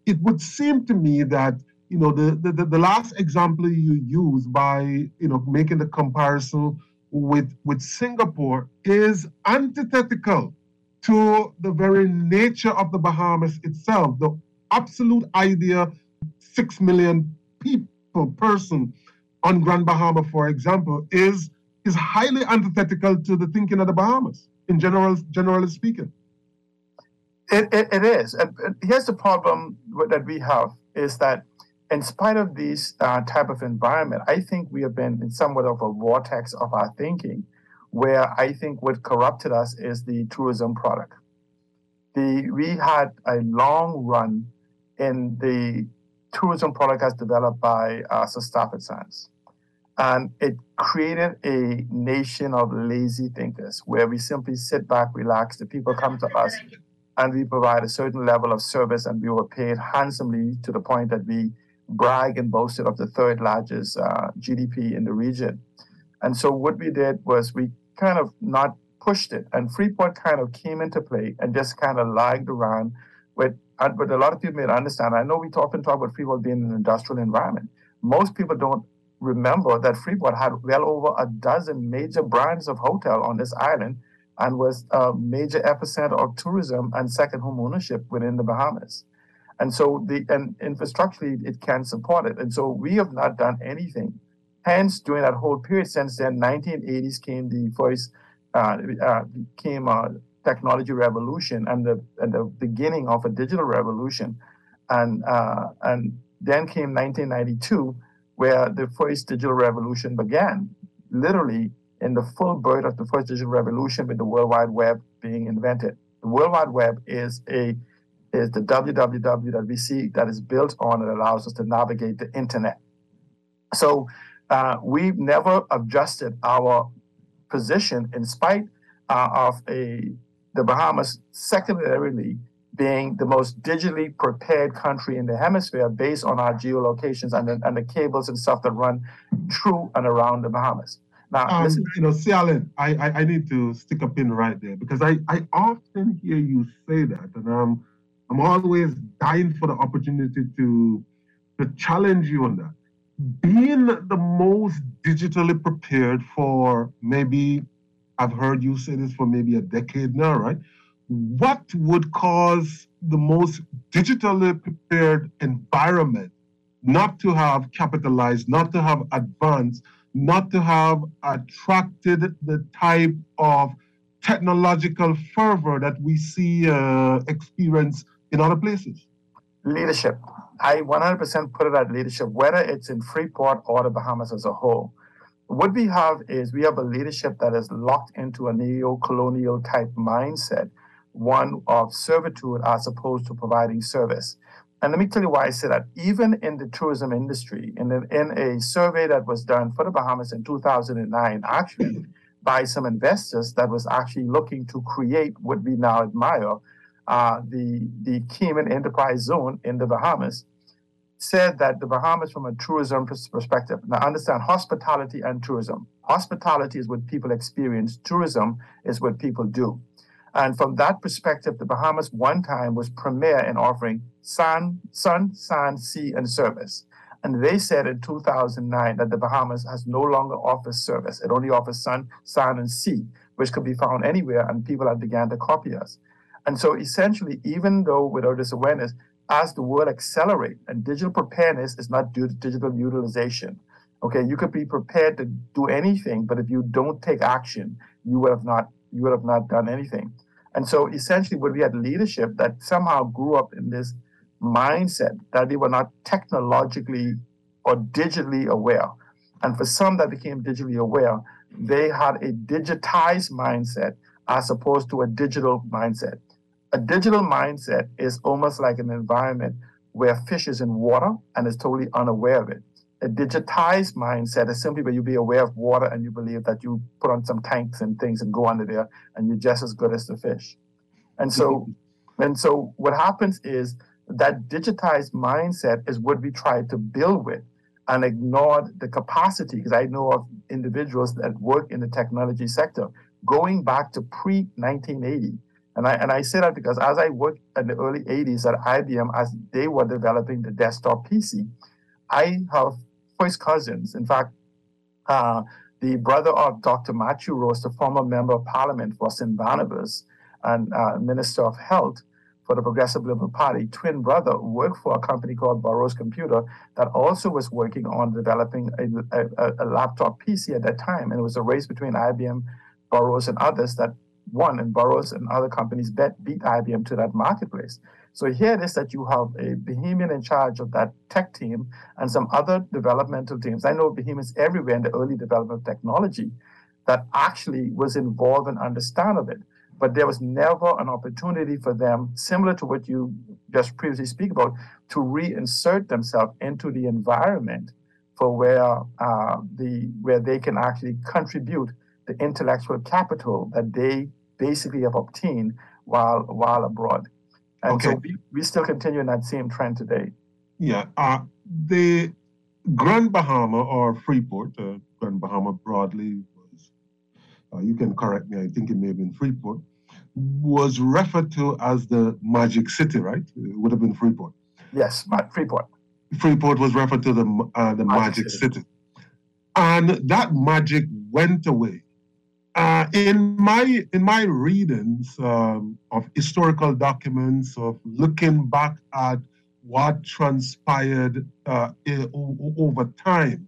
it would seem to me that, the last example you use by, making the comparison with Singapore is antithetical to the very nature of the Bahamas itself. The absolute idea, 6 million person on Grand Bahama, for example, is highly antithetical to the thinking of the Bahamas, generally speaking. It is. And here's the problem that we have is that in spite of this type of environment, I think we have been in somewhat of a vortex of our thinking, where I think what corrupted us is the tourism product. We had a long run in the tourism product as developed by Sir Stafford Sands. And it created a nation of lazy thinkers where we simply sit back, relax, the people come to us, and we provide a certain level of service, and we were paid handsomely to the point that we brag and boasted of the third largest GDP in the region. And so what we did was we kind of not pushed it, and Freeport kind of came into play and just kind of lagged around with what a lot of people may understand. I know we often talk about Freeport being an industrial environment. Most people don't remember that Freeport had well over a dozen major brands of hotel on this island and was a major epicenter of tourism and second home ownership within the Bahamas. And so infrastructurally, it can support it. And so we have not done anything. Hence, during that whole period since then, 1980s came the first technology revolution and the beginning of a digital revolution. And then came 1992, where the first digital revolution began, literally in the full birth of the first digital revolution with the World Wide Web being invented. The World Wide Web is the www that we see that is built on and allows us to navigate the internet. So we've never adjusted our position in spite of the Bahamas secondarily being the most digitally prepared country in the hemisphere based on our geolocations and the cables and stuff that run through and around the Bahamas. Now, listen. Sialin, I need to stick a pin right there because I often hear you say that, and I'm always dying for the opportunity to challenge you on that. Being the most digitally prepared for maybe, I've heard you say this for maybe a decade now, right? What would cause the most digitally prepared environment not to have capitalized, not to have advanced, not to have attracted the type of technological fervor that we see experience in other places? Leadership. I 100% put it at leadership, whether it's in Freeport or the Bahamas as a whole. What we have is we have a leadership that is locked into a neo-colonial type mindset, one of servitude as opposed to providing service. And let me tell you why I say that. Even in the tourism industry, in a survey that was done for the Bahamas in 2009, actually by some investors that was actually looking to create what we now admire, the Cayman Enterprise Zone in the Bahamas, said that the Bahamas from a tourism perspective. Now understand hospitality and tourism. Hospitality is what people experience. Tourism is what people do. And from that perspective, the Bahamas one time was premier in offering sun, sand, sea, and service. And they said in 2009 that the Bahamas has no longer offers service. It only offers sun, sand, and sea, which could be found anywhere, and people have began to copy us. And so essentially, even though without this awareness, as the world accelerates, and digital preparedness is not due to digital utilization. Okay, you could be prepared to do anything, but if you don't take action, you would have not done anything. And so essentially what we had leadership that somehow grew up in this mindset that they were not technologically or digitally aware. And for some that became digitally aware, they had a digitized mindset as opposed to a digital mindset. A digital mindset is almost like an environment where fish is in water and is totally unaware of it. A digitized mindset is simply where you be aware of water and you believe that you put on some tanks and things and go under there and you're just as good as the fish. And so what happens is that digitized mindset is what we try to build with and ignored the capacity, because I know of individuals that work in the technology sector going back to pre-1980 And I say that because as I worked in the early 80s at IBM, as they were developing the desktop PC, I have first cousins. In fact, the brother of Dr. Matthew Rose, the former member of parliament for St. Barnabas and Minister of Health for the Progressive Liberal Party, twin brother, worked for a company called Burroughs Computer that also was working on developing a laptop PC at that time. And it was a race between IBM, Burroughs, and others that won, and Burroughs and other companies beat IBM to that marketplace. So here it is that you have a behemoth in charge of that tech team and some other developmental teams. I know behemoths everywhere in the early development of technology that actually was involved and understand of it. But there was never an opportunity for them, similar to what you just previously speak about, to reinsert themselves into the environment for where they can actually contribute the intellectual capital that they basically have obtained while abroad. And so we still continue in that same trend today. Yeah. The Grand Bahama or Freeport, Grand Bahama broadly was, you can correct me, I think it may have been Freeport, was referred to as the Magic City, right? It would have been Freeport. Yes, Freeport. Freeport was referred to the Magic City. And that magic went away. In my readings of historical documents, of looking back at what transpired over time,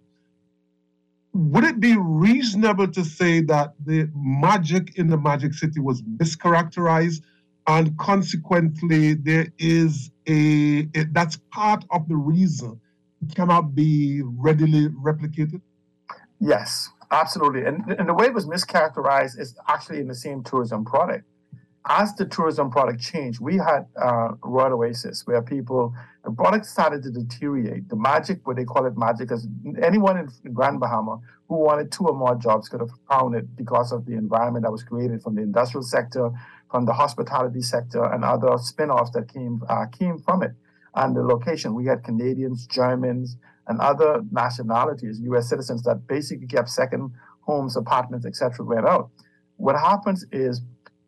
would it be reasonable to say that the magic in the Magic City was mischaracterized, and consequently there is that's part of the reason it cannot be readily replicated? Yes. Absolutely. And the way it was mischaracterized is actually in the same tourism product. As the tourism product changed, we had Royal Oasis, where the product started to deteriorate. The magic, what they call it magic, is anyone in Grand Bahama who wanted 2 or more jobs could have found it because of the environment that was created from the industrial sector, from the hospitality sector, and other spin-offs that came from it. And the location, we had Canadians, Germans, and other nationalities, U.S. citizens that basically kept second homes, apartments, etc., rent out. What happens is,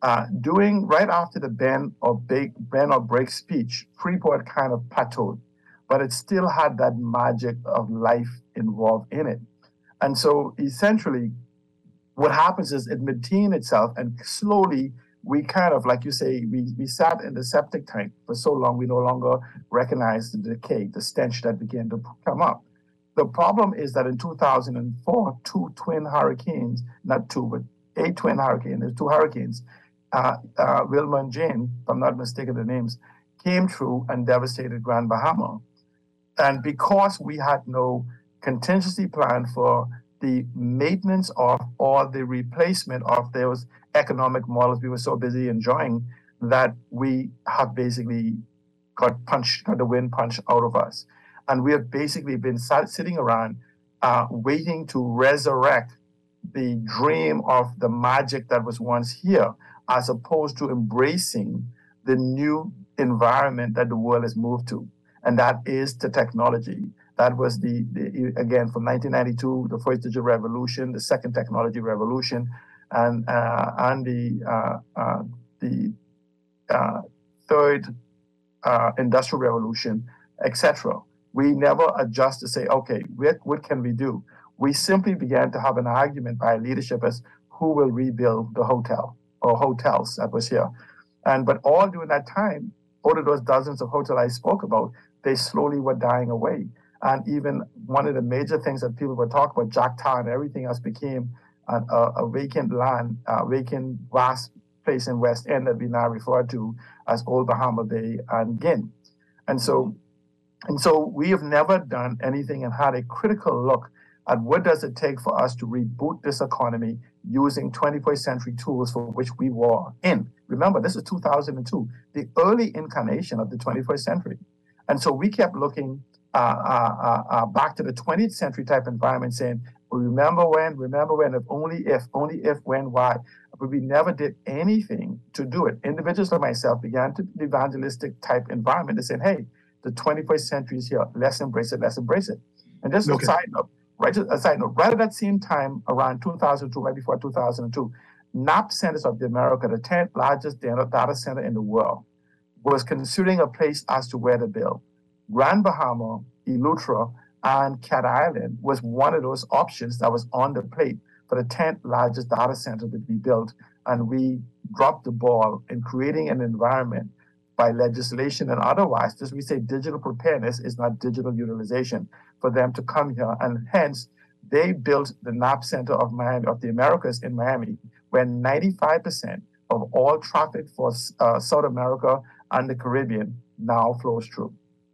right after the bend or break speech, Freeport kind of plateaued, but it still had that magic of life involved in it. And so essentially, what happens is it maintained itself, and slowly we kind of, like you say, we sat in the septic tank for so long, we no longer recognized the decay, the stench that began to come up. The problem is that in 2004, 2 twin hurricanes, not 2, but a twin hurricane, there's 2 hurricanes, Wilma and Jane, if I'm not mistaken the names, came through and devastated Grand Bahama. And because we had no contingency plan for the maintenance of or the replacement of those economic models we were so busy enjoying, that we have basically got the wind punched out of us. And we have basically been sitting around waiting to resurrect the dream of the magic that was once here, as opposed to embracing the new environment that the world has moved to. And that is the technology. That was again, from 1992, the first digital revolution, the second technology revolution, and the third industrial revolution, etc. We never adjust to say, okay, what can we do? We simply began to have an argument by leadership as who will rebuild the hotel or hotels that was here. But all during that time, out of those dozens of hotels I spoke about, they slowly were dying away. And even one of the major things that people would talk about, Jack Tower and everything else, became a vacant land, vacant vast place in West End that we now refer to as Old Bahama Bay and Ginn. And so we have never done anything and had a critical look at what does it take for us to reboot this economy using 21st century tools for which we were in. Remember, this is 2002, the early incarnation of the 21st century. And so we kept looking back to the 20th century type environment, saying, remember when, if, only if, when, why. But we never did anything to do it. Individuals like myself began to the evangelistic type environment and saying, hey, the 21st century is here. Let's embrace it. And just a side note, right at that same time, around 2002, right before 2002, NAP Centers of the America, the 10th largest data center in the world, was considering a place as to where to build. Grand Bahama, Eleuthera, and Cat Island was one of those options that was on the plate for the 10th largest data center to be built. And we dropped the ball in creating an environment by legislation and otherwise. Just we say digital preparedness is not digital utilization for them to come here. And hence, they built the NAP Center of Miami, of the Americas in Miami, where 95% of all traffic for South America and the Caribbean now flows through.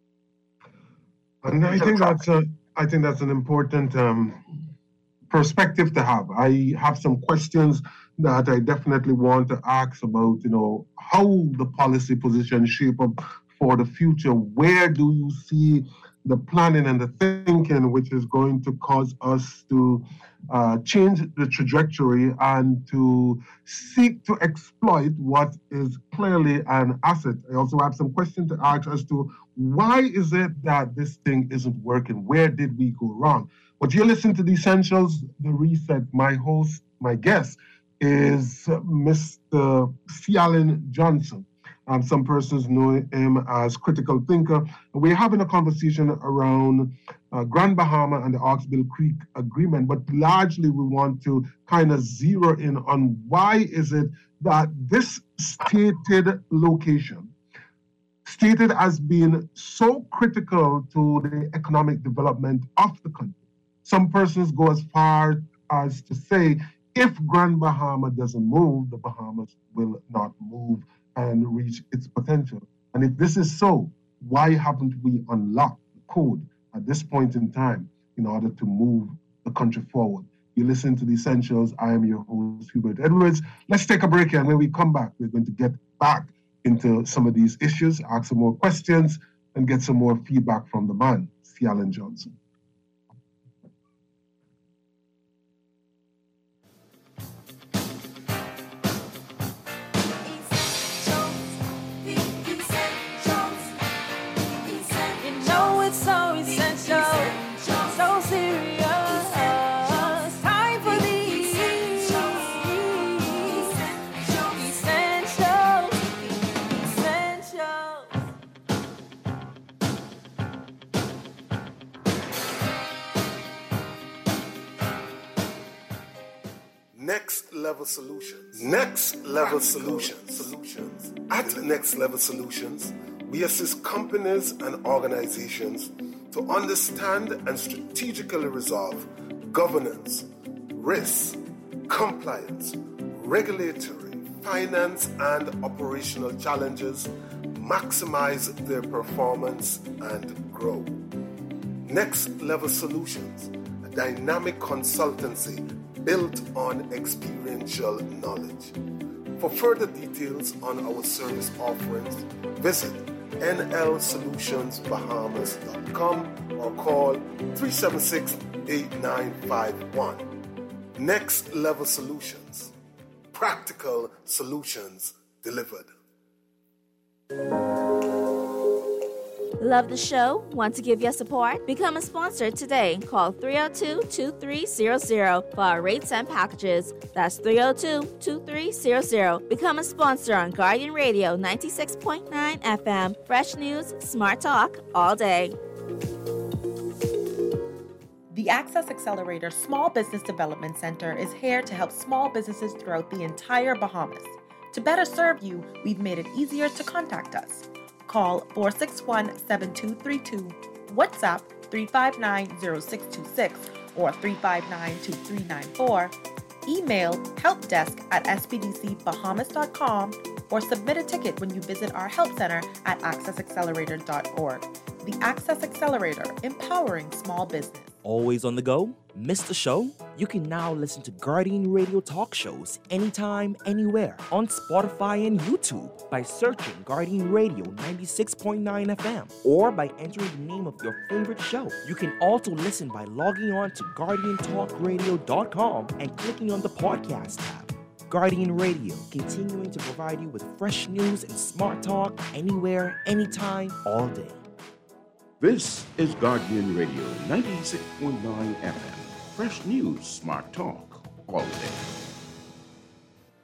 And I think that's an important perspective to have. I have some questions that I definitely want to ask about, how the policy position shape up for the future. Where do you see the planning and the thinking which is going to cause us to change the trajectory and to seek to exploit what is clearly an asset? I also have some questions to ask as to why is it that this thing isn't working? Where did we go wrong? But you're listening to The Essentials, The Reset. My guest is Mr. Cialan Johnson. Some persons know him as Critical Thinker. We're having a conversation around Grand Bahama and the Ox-Bill Creek Agreement, but largely we want to kind of zero in on why is it that this stated location, stated as being so critical to the economic development of the country. Some persons go as far as to say, if Grand Bahama doesn't move, the Bahamas will not move and reach its potential. And if this is so, why haven't we unlocked the code at this point in time in order to move the country forward? You listen to The Essentials. I am your host, Hubert Edwards. Let's take a break here, and when we come back, we're going to get back into some of these issues, ask some more questions, and get some more feedback from the man, Cialan Johnson. Next Level Solutions. Next Level Solutions. At Next Level Solutions, we assist companies and organizations to understand and strategically resolve governance, risk, compliance, regulatory, finance, and operational challenges, maximize their performance, and grow. Next Level Solutions, a dynamic consultancy built on experiential knowledge. For further details on our service offerings, visit nlsolutionsbahamas.com or call 376-8951. Next Level Solutions. Practical solutions delivered. Love the show? Want to give your support? Become a sponsor today. Call 302-2300 for our rates and packages. That's 302-2300. Become a sponsor on Guardian Radio 96.9 FM. Fresh news, smart talk, all day. The Access Accelerator Small Business Development Center is here to help small businesses throughout the entire Bahamas. To better serve you, we've made it easier to contact us. Call 461-7232, WhatsApp 359-0626 or 359-2394, email helpdesk@spdcbahamas.com, or submit a ticket when you visit our help center at accessaccelerator.org. The Access Accelerator, empowering small business. Always on the go? Missed the show? You can now listen to Guardian Radio talk shows anytime, anywhere on Spotify and YouTube by searching Guardian Radio 96.9 FM or by entering the name of your favorite show. You can also listen by logging on to GuardianTalkRadio.com and clicking on the podcast tab. Guardian Radio, continuing to provide you with fresh news and smart talk anywhere, anytime, all day. This is Guardian Radio 96.9 FM. Fresh news, smart talk, all day.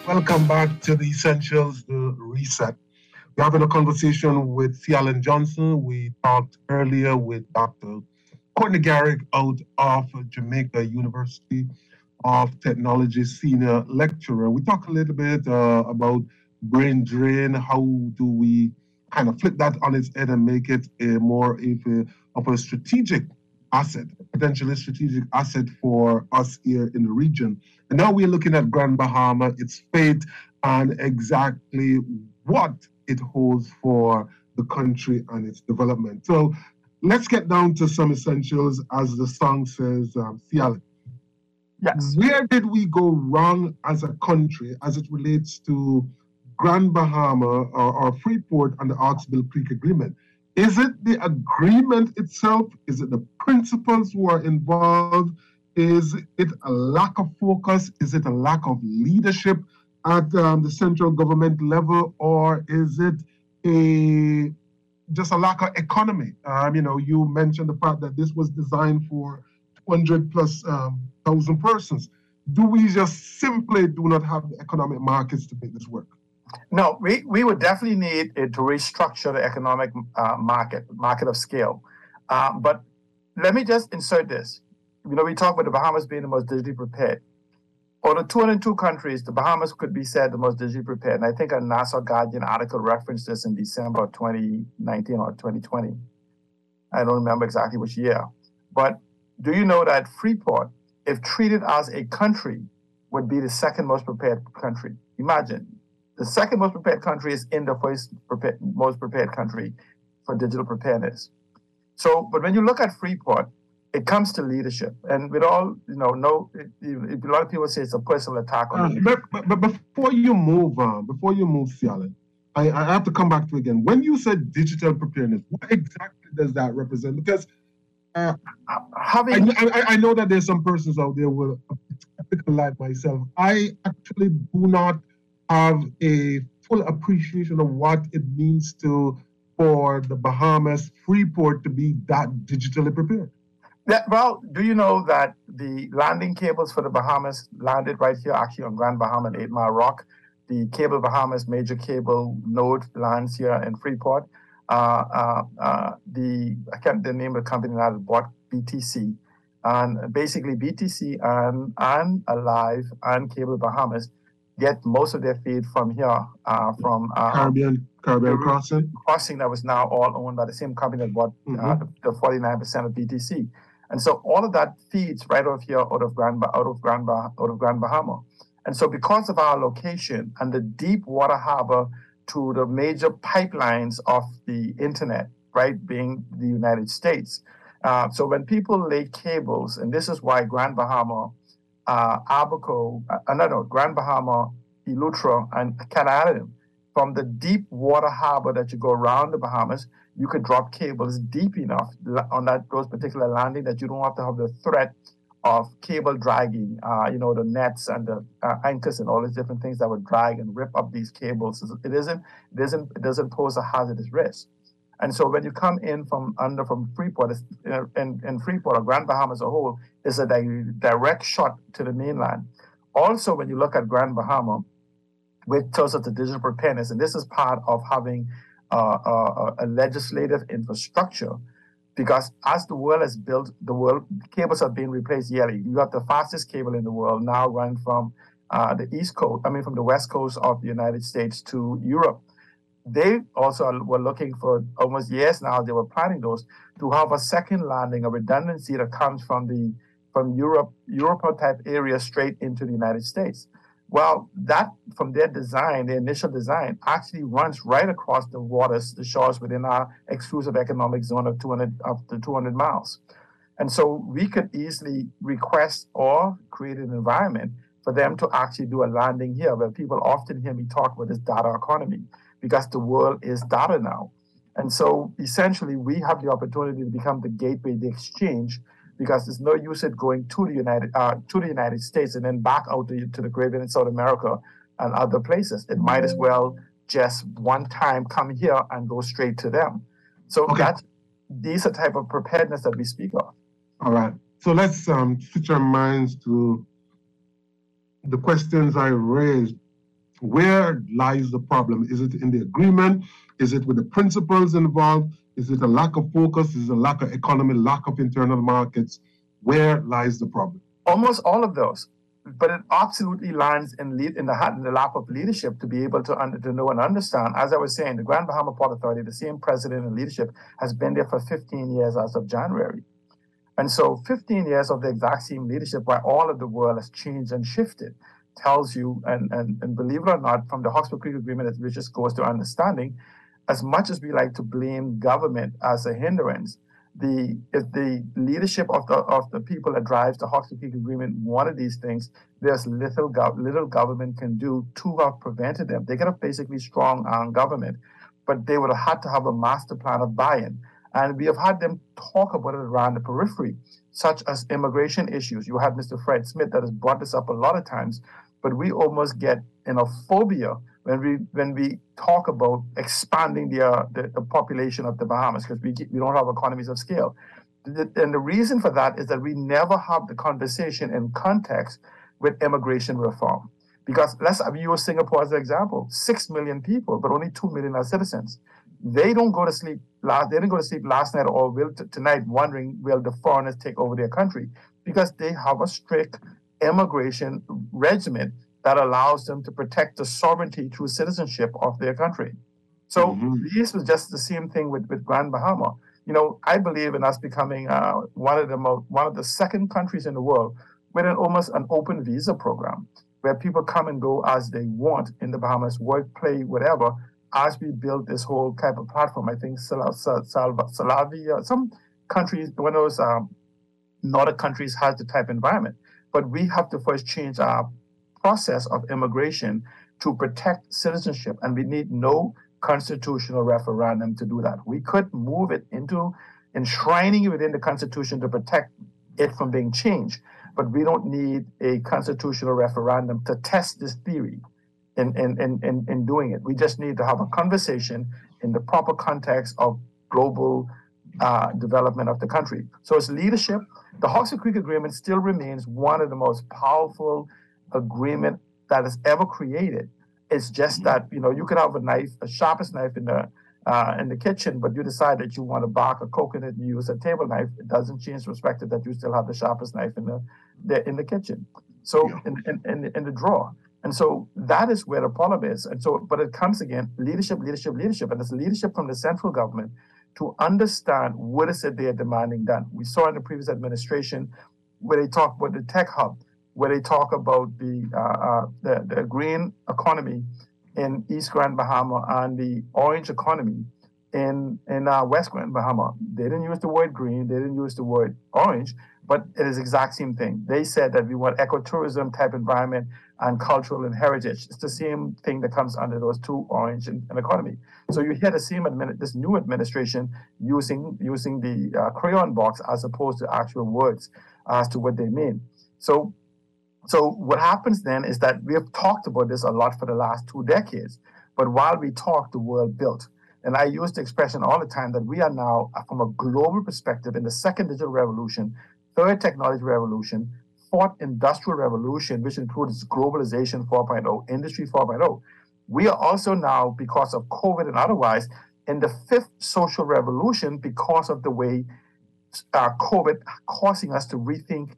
Welcome back to the Essentials, the Reset. We're having a conversation with C. Allen Johnson. We talked earlier with Dr. Courtney Garrick out of Jamaica University of Technology Senior Lecturer. We talked a little bit about brain drain. How do we kind of flip that on its head and make it of a strategic asset, potentially strategic asset for us here in the region. And now we're looking at Grand Bahama, its fate, and exactly what it holds for the country and its development. So let's get down to some essentials, as the song says, Cialan. Yes. Where did we go wrong as a country as it relates to Grand Bahama or Freeport and the Oxbow Creek Agreement? Is it the agreement itself? Is it the principals who are involved? Is it a lack of focus? Is it a lack of leadership at the central government level? Or is it just a lack of economy? You mentioned the fact that this was designed for 200,000+ persons. Do we just simply do not have the economic markets to make this work? No, we would definitely need it to restructure the economic market of scale. But let me just insert this. We talk about the Bahamas being the most digitally prepared. Out of 202 countries, the Bahamas could be said the most digitally prepared. And I think a NASA Guardian article referenced this in December of 2019 or 2020. I don't remember exactly which year. But do you know that Freeport, if treated as a country, would be the second most prepared country? Imagine. The second most prepared country is in the first most prepared country for digital preparedness. So, but when you look at Freeport, it comes to leadership. And with all, a lot of people say it's a personal attack on leadership. But before you move, Cialan, I have to come back to again. When you said digital preparedness, what exactly does that represent? Because I know that there's some persons out there with a skeptical like myself. I actually do not have a full appreciation of what it means for the Bahamas, Freeport, to be that digitally prepared. Well, do you know that the landing cables for the Bahamas landed right here, actually on Grand Bahama and 8 Mile Rock? The Cable Bahamas major cable node lands here in Freeport. I can't the name of the company that bought BTC, and basically BTC and Alive and Cable Bahamas get most of their feed from here, from Caribbean Crossing that was now all owned by the same company that bought the 49% of BTC, and so all of that feeds right over here out of Grand Bahama, and so because of our location and the deep water harbor to the major pipelines of the internet, right, being the United States, so when people lay cables, and this is why Grand Bahama, Grand Bahama, Eleuthera, and Cat Island, from the deep water harbor that you go around the Bahamas, you could drop cables deep enough on those particular landing that you don't have to have the threat of cable dragging, the nets and the anchors and all these different things that would drag and rip up these cables. It doesn't pose a hazardous risk. And so when you come in from Freeport, and Freeport or Grand Bahama as a whole is a direct shot to the mainland. Also, when you look at Grand Bahama, which tells us the digital preparedness, and this is part of having a legislative infrastructure, because as the world has built, cables are being replaced yearly. You got the fastest cable in the world now running from from the west coast of the United States to Europe. They also were looking for almost years now. They were planning those to have a second landing, a redundancy that comes from Europe type area straight into the United States. Well, that from their design, their initial design, actually runs right across the waters, the shores within our exclusive economic zone of 200 miles. And so we could easily request or create an environment for them to actually do a landing here, where people often hear me talk about this data economy, because the world is data now. And so essentially we have the opportunity to become the gateway, the exchange, because there's no use it going to the United States and then back out to the Caribbean and South America and other places. It might as well just one time come here and go straight to them. So these are type of preparedness that we speak of. All right. So let's switch our minds to the questions I raised Where lies the problem? Is it in the agreement? Is it with the principles involved? Is it a lack of focus? Is it a lack of economy, lack of internal markets? Where lies the problem? Almost all of those. But it absolutely lands in the lap of leadership to be able to know and understand. As I was saying, the Grand Bahama Port Authority, the same president and leadership, has been there for 15 years as of January. And so 15 years of the exact same leadership while all of the world has changed and shifted tells you, and believe it or not, from the Hawkesbury Creek Agreement, which just goes to understanding, as much as we like to blame government as a hindrance, if the leadership of the people that drives the Hawkesbury Creek Agreement wanted these things, there's little government can do to have prevented them. They could have basically strong arm government, but they would have had to have a master plan of buy-in. And we have had them talk about it around the periphery, such as immigration issues. You have Mr. Fred Smith that has brought this up a lot of times, but we almost get phobia when we talk about expanding the population of the Bahamas, because we don't have economies of scale. And the reason for that is that we never have the conversation in context with immigration reform. Because let's use Singapore as an example. 6 million people, but only 2 million are citizens. They don't go to sleep. They didn't go to sleep last night or will tonight wondering will the foreigners take over their country, because they have a strict immigration regimen that allows them to protect the sovereignty through citizenship of their country. So this was just the same thing with Grand Bahama. I believe in us becoming one of the second countries in the world with almost an open visa program, where people come and go as they want in the Bahamas, work, play, whatever. As we build this whole type of platform, I think Salavia, some countries, one of those Nordic countries has the type of environment. But we have to first change our process of immigration to protect citizenship, and we need no constitutional referendum to do that. We could move it into enshrining it within the Constitution to protect it from being changed, but we don't need a constitutional referendum to test this theory in doing it. We just need to have a conversation in the proper context of global development of the country. So it's leadership. The Hawkesbury Creek Agreement still remains one of the most powerful agreement that is ever created. It's just that, you could have a sharpest knife in the kitchen, but you decide that you want to bark a coconut and use a table knife. It doesn't change the perspective that you still have the sharpest knife in the kitchen. So in the drawer. And so that is where the problem is. And so, but it comes again, leadership. And it's leadership from the central government to understand what is it they are demanding done. We saw in the previous administration where they talk about the tech hub, where they talk about the green economy in East Grand Bahama and the orange economy in West Grand Bahama. They didn't use the word green, they didn't use the word orange, but it is the exact same thing. They said that we want ecotourism type environment and cultural and heritage. It's the same thing that comes under those two, orange and economy. So you hear the same this new administration using the crayon box as opposed to actual words as to what they mean. So what happens then is that we have talked about this a lot for the last 2 decades, but while we talk, the world built. And I use the expression all the time that we are now, from a global perspective, in the second digital revolution, third technology revolution, fourth industrial revolution, which includes globalization 4.0, industry 4.0. We are also now, because of COVID and otherwise, in the fifth social revolution because of the way COVID causing us to rethink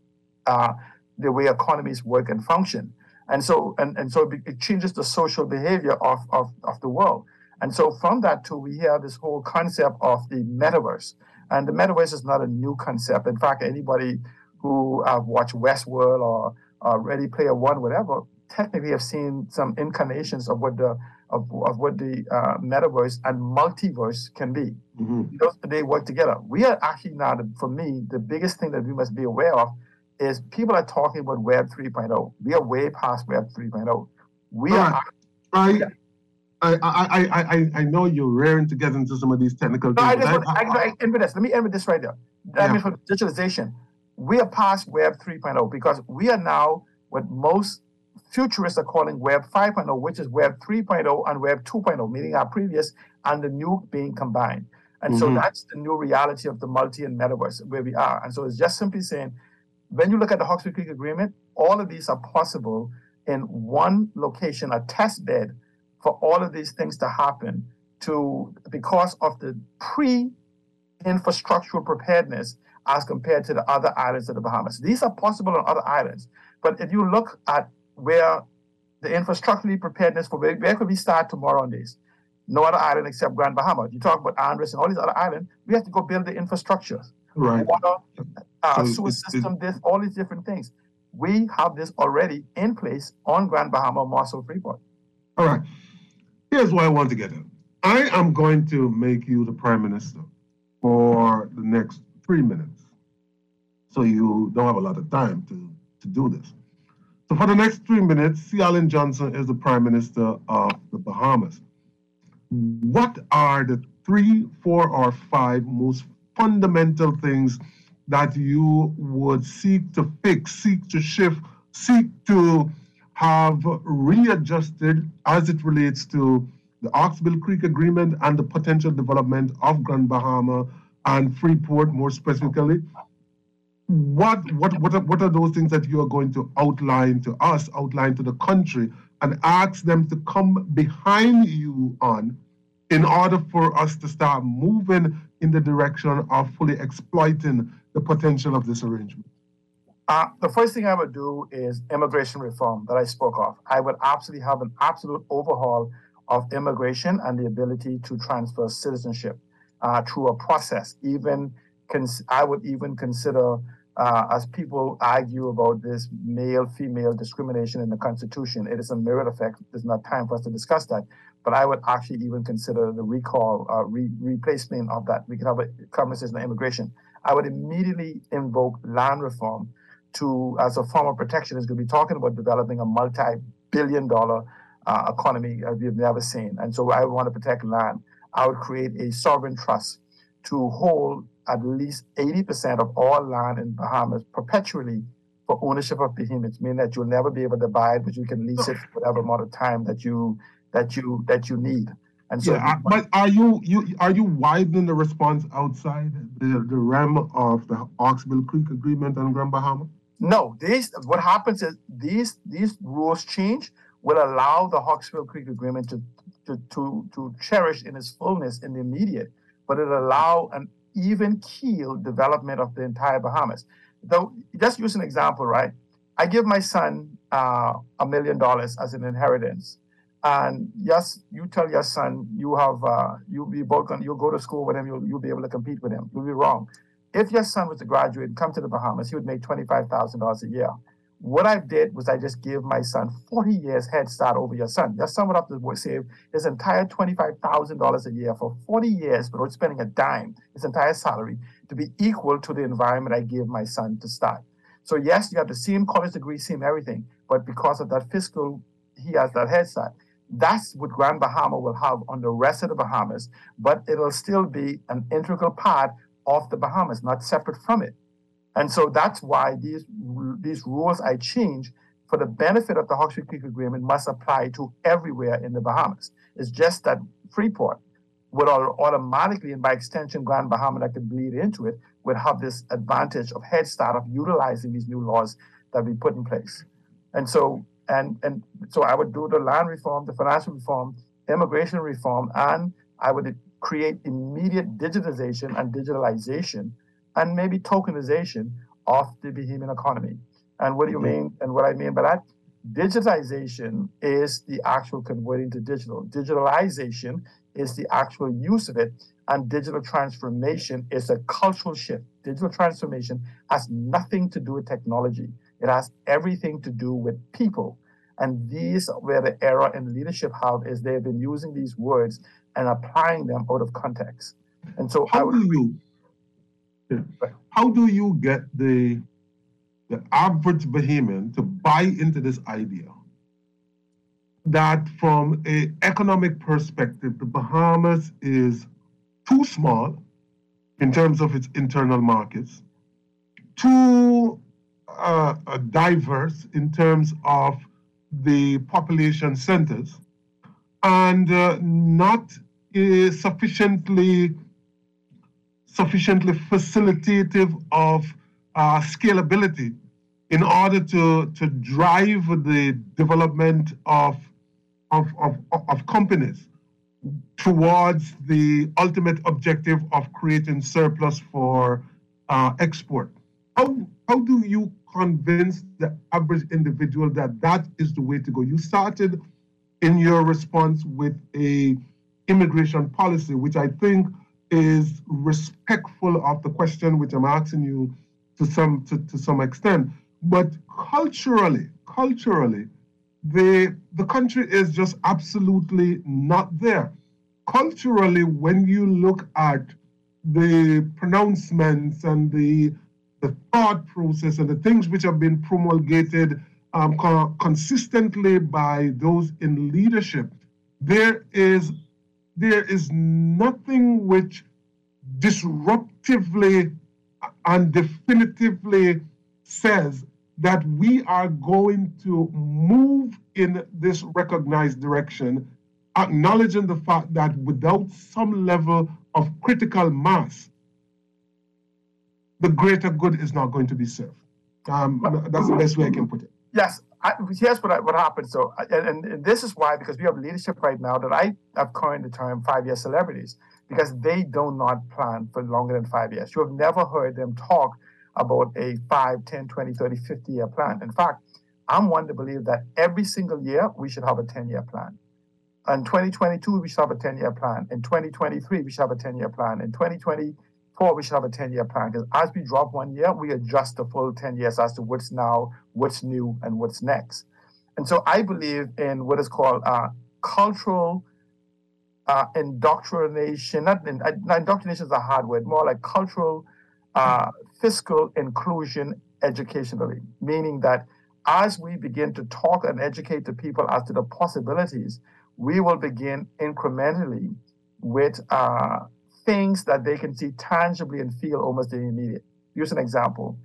the way economies work and function. And so it changes the social behavior of the world. And so from that too, we have this whole concept of the metaverse. And the metaverse is not a new concept. In fact, anybody who watched Westworld or Ready Player One, whatever, technically have seen some incarnations of what the metaverse and multiverse can be. They work together. We are actually now, for me, the biggest thing that we must be aware of is people are talking about Web 3.0. We are way past Web 3.0. I know you're raring to get into some of these technical things. Let me end with this right there. I mean, for digitalization, we are past Web 3.0 because we are now what most futurists are calling Web 5.0, which is Web 3.0 and Web 2.0, meaning our previous and the new being combined. And so that's the new reality of the multi and metaverse where we are. And so it's just simply saying, when you look at the Hawkesbury Creek Agreement, all of these are possible in one location, a test bed for all of these things to happen because of the pre-infrastructural preparedness as compared to the other islands of the Bahamas. These are possible on other islands, but if you look at where the infrastructural preparedness for where could we start tomorrow on this? No other island except Grand Bahama. You talk about Andros and all these other islands, we have to go build the infrastructure. Right. Water, sewer system, all these different things. We have this already in place on Grand Bahama, Marshall Freeport. All right. Here's what I want to get at. I am going to make you the Prime Minister for the next 3 minutes. So you don't have a lot of time to do this. So for the next 3 minutes, C. Allen Johnson is the Prime Minister of the Bahamas. What are the 3, 4, or 5 most fundamental things that you would seek to fix, seek to shift, seek to have readjusted as it relates to the Oxbill Creek Agreement and the potential development of Grand Bahama and Freeport more specifically? What are those things that you are going to outline to us, outline to the country, and ask them to come behind you on in order for us to start moving in the direction of fully exploiting the potential of this arrangement? The first thing I would do is immigration reform that I spoke of. I would absolutely have an absolute overhaul of immigration and the ability to transfer citizenship through a process. I would even consider, as people argue about this male-female discrimination in the Constitution, it is a merit effect. There's not time for us to discuss that. But I would actually even consider the recall, replacement of that. We could have a conversation on immigration. I would immediately invoke land reform as a form of protection. Is going to be talking about developing a multi-billion-dollar economy we've never seen. And so I would want to protect land. I would create a sovereign trust to hold at least 80% of all land in Bahamas perpetually for ownership of behemoths, meaning that you'll never be able to buy it, but you can lease it for whatever amount of time that you need. And so, but are you widening the response outside the realm of the Oxbill Creek Agreement and Grand Bahama? No. What happens is these rules change will allow the Oxbill Creek Agreement to cherish in its fullness in the immediate, but it allow an even keel development of the entire Bahamas. Though, just use an example, right? I give my son $1 million as an inheritance. And yes, you tell your son you'll go to school with him, you'll be able to compete with him. You'll be wrong. If your son was to graduate and come to the Bahamas, he would make $25,000 a year. What I did was I just gave my son 40 years head start over your son. Your son would have to save his entire $25,000 a year for 40 years without spending a dime, his entire salary, to be equal to the environment I gave my son to start. So yes, you have the same college degree, same everything, but because of that fiscal, he has that head start. That's what Grand Bahama will have on the rest of the Bahamas, but it'll still be an integral part of the Bahamas, not separate from it. And so that's why these rules I change for the benefit of the Oxbill Creek Agreement must apply to everywhere in the Bahamas. It's just that Freeport would automatically, and by extension Grand Bahama that could bleed into it, would have this advantage of head start of utilizing these new laws that we put in place. And so so I would do the land reform, the financial reform, immigration reform, and I would create immediate digitization and digitalization and maybe tokenization of the Bahamian economy. And what do you mean? And what I mean by that? Digitization is the actual converting to digital. Digitalization is the actual use of it. And digital transformation is a cultural shift. Digital transformation has nothing to do with technology. It has everything to do with people. And these where the error in leadership have is they've been using these words and applying them out of context. And so how do you get the average Bahamian to buy into this idea that from an economic perspective, the Bahamas is too small in terms of its internal markets, too diverse in terms of the population centers, and not sufficiently facilitative of scalability in order to drive the development of companies towards the ultimate objective of creating surplus for export. How do you convince the average individual that that is the way to go? You started in your response with a immigration policy, which I think is respectful of the question which I'm asking you to some extent. But culturally, the country is just absolutely not there. Culturally, when you look at the pronouncements and the thought process and the things which have been promulgated consistently by those in leadership, there is nothing which disruptively and definitively says that we are going to move in this recognized direction, acknowledging the fact that without some level of critical mass, the greater good is not going to be served. That's the best way I can put it. Yes, here's what happened. So, and this is why, because we have leadership right now that I have coined the term 5-year celebrities, because they do not plan for longer than 5 years. You have never heard them talk about a 5, 10, 20, 30, 50-year plan. In fact, I'm one to believe that every single year we should have a 10-year plan. In 2022, we should have a 10-year plan. In 2023, we should have a 10-year plan. In 2024, we should have a 10-year plan. Because as we drop 1 year, we adjust the full 10 years as to what's now, what's new, and what's next. And so I believe in what is called cultural indoctrination. Indoctrination is a hard word, more like cultural fiscal inclusion educationally, meaning that as we begin to talk and educate the people as to the possibilities, we will begin incrementally with things that they can see tangibly and feel almost immediate. Use an example.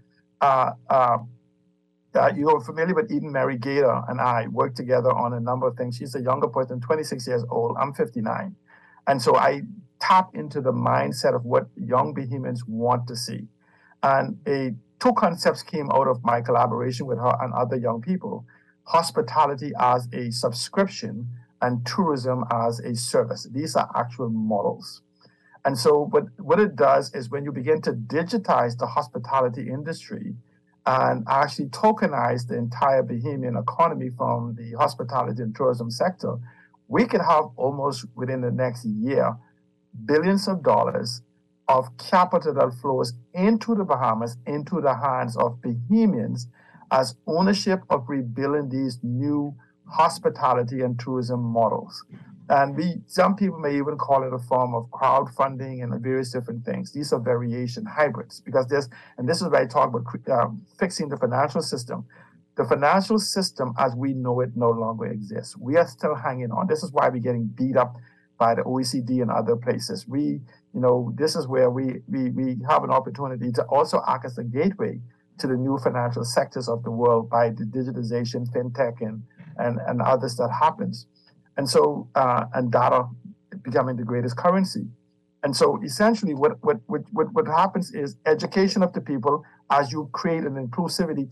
You're familiar with Eden Mary Gator and I work together on a number of things. She's a younger person, 26 years old. I'm 59. And so I tap into the mindset of what young Bahamians want to see. And two concepts came out of my collaboration with her and other young people: hospitality as a subscription and tourism as a service. These are actual models. And so what it does is when you begin to digitize the hospitality industry and actually tokenize the entire Bahamian economy from the hospitality and tourism sector, we could have almost within the next year billions of dollars of capital that flows into the Bahamas, into the hands of Bahamians as ownership of rebuilding these new hospitality and tourism models. And some people may even call it a form of crowdfunding and various different things. These are variation hybrids, because this is where I talk about fixing the financial system. The financial system as we know it no longer exists. We are still hanging on. This is why we're getting beat up by the OECD and other places. This is where we have an opportunity to also act as a gateway to the new financial sectors of the world by the digitization, fintech, and others that happens. And so, and data becoming the greatest currency. And so essentially what happens is education of the people as you create an inclusivity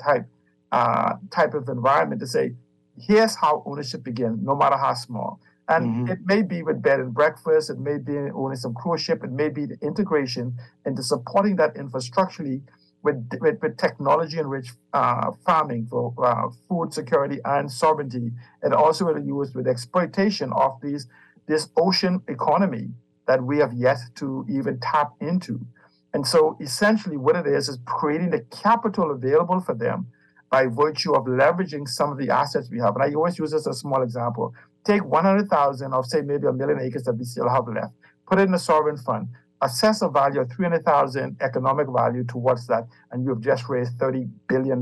type of environment to say, here's how ownership begins, no matter how small. And it may be with bed and breakfast, it may be owning some cruise ship, it may be the integration into supporting that infrastructurally with technology-enriched farming for food security and sovereignty, and also will be used with exploitation of this ocean economy that we have yet to even tap into. And so essentially what it is creating the capital available for them by virtue of leveraging some of the assets we have. And I always use this as a small example. Take 100,000 of, say, maybe 1 million acres that we still have left, put it in a sovereign fund, assess a value of 300,000 economic value towards that, and you have just raised $30 billion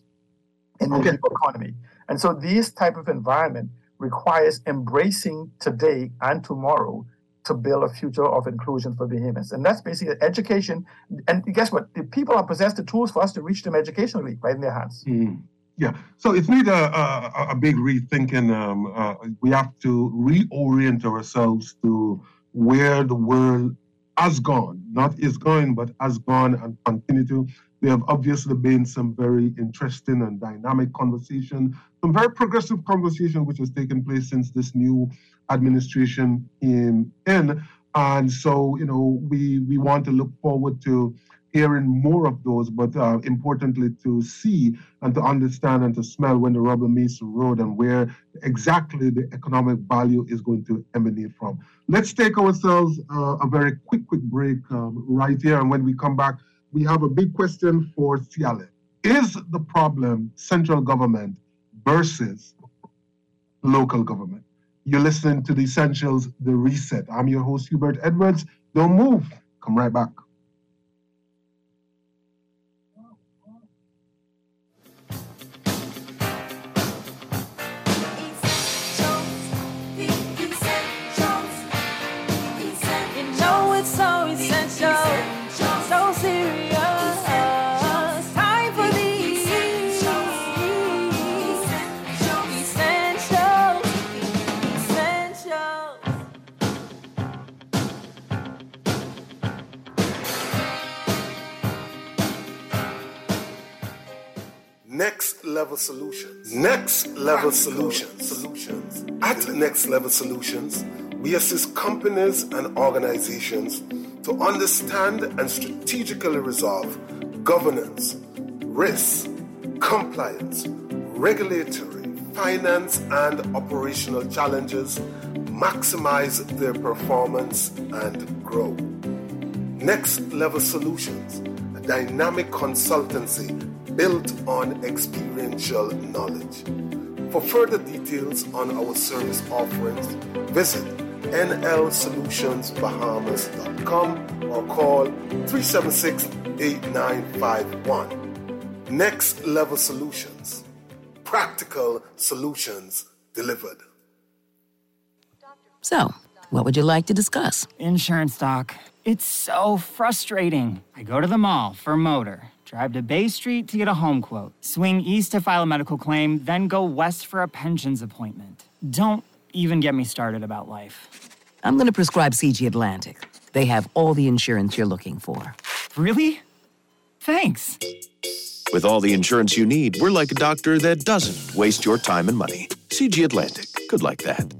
in the economy. And so this type of environment requires embracing today and tomorrow to build a future of inclusion for Bahamians. And that's basically education. And guess what? The people possess the tools for us to reach them educationally right in their hands. Yeah, so it needs a big rethinking. We have to reorient ourselves to where the world has gone, not is going, but has gone and continue to. There have obviously been some very interesting and dynamic conversation, some very progressive conversation which has taken place since this new administration came in. And so, we want to look forward to hearing more of those, but importantly to see and to understand and to smell when the rubber meets the road and where exactly the economic value is going to emanate from. Let's take ourselves a very quick break right here. And when we come back, we have a big question for Cialin. Is the problem central government versus local government? You're listening to The Essentials, The Reset. I'm your host, Hubert Edwards. Don't move. Come right back. Next Level Solutions. Next Level Solutions. At Next Level Solutions, we assist companies and organizations to understand and strategically resolve governance, risk, compliance, regulatory, finance, and operational challenges, maximize their performance, and grow. Next Level Solutions, a dynamic consultancy built on experiential knowledge. For further details on our service offerings, visit nlsolutionsbahamas.com or call 376-8951. Next Level Solutions. Practical solutions delivered. So, what would you like to discuss? Insurance, Doc. It's so frustrating. I go to the mall for a motor, drive to Bay Street to get a home quote, swing east to file a medical claim, then go west for a pensions appointment. Don't even get me started about life. I'm going to prescribe CG Atlantic. They have all the insurance you're looking for. Really? Thanks. With all the insurance you need, we're like a doctor that doesn't waste your time and money. CG Atlantic. Good like that.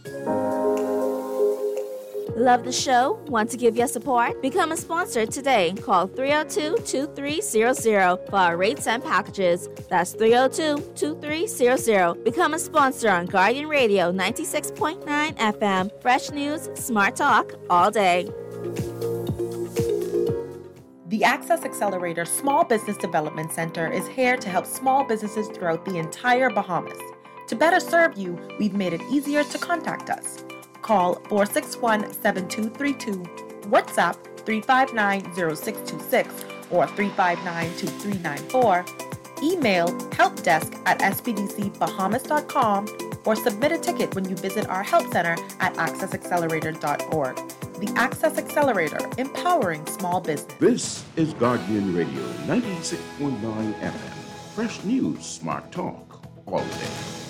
Love the show? Want to give your support? Become a sponsor today. Call 302-2300 for our rates and packages. That's 302-2300. Become a sponsor on Guardian Radio 96.9 FM. Fresh news, smart talk, all day. The Access Accelerator Small Business Development Center is here to help small businesses throughout the entire Bahamas. To better serve you, we've made it easier to contact us. Call 461-7232, WhatsApp 359-0626 or 359-2394, email helpdesk@spdcbahamas.com, or submit a ticket when you visit our help center at accessaccelerator.org. The Access Accelerator, empowering small business. This is Guardian Radio 96.9 FM. Fresh news, smart talk, all day.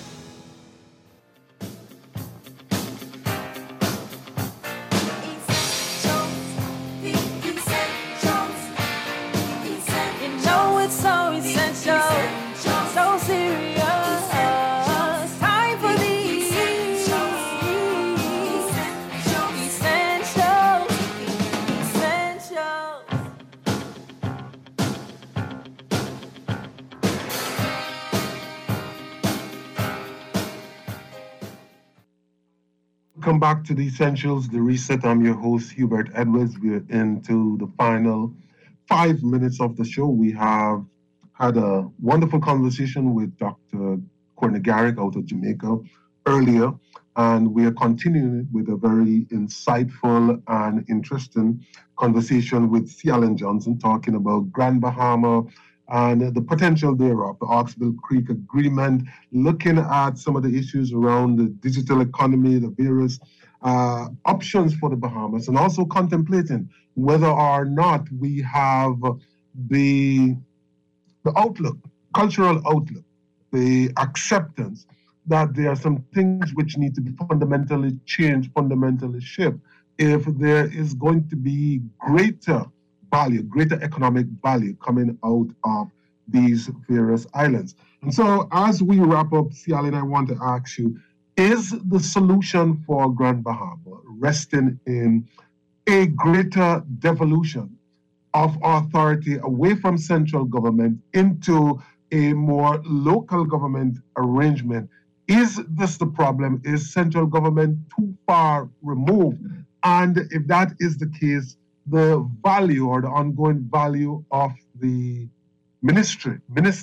Welcome back to The Essentials, The Reset. I'm your host, Hubert Edwards. We're into the final 5 minutes of the show. We have had a wonderful conversation with Dr. Courtney Garrick out of Jamaica earlier, and we are continuing with a very insightful and interesting conversation with Cialin Johnson, talking about Grand Bahama and the potential thereof, the Oxbow Creek Agreement, looking at some of the issues around the digital economy, the various options for the Bahamas, and also contemplating whether or not we have the outlook, cultural outlook, the acceptance that there are some things which need to be fundamentally changed, fundamentally shifted, if there is going to be greater value, greater economic value coming out of these various islands. And so as we wrap up, Cialan, I want to ask you, is the solution for Grand Bahama resting in a greater devolution of authority away from central government into a more local government arrangement? Is this the problem? Is central government too far removed? And if that is the case, the value or the ongoing value of the Ministry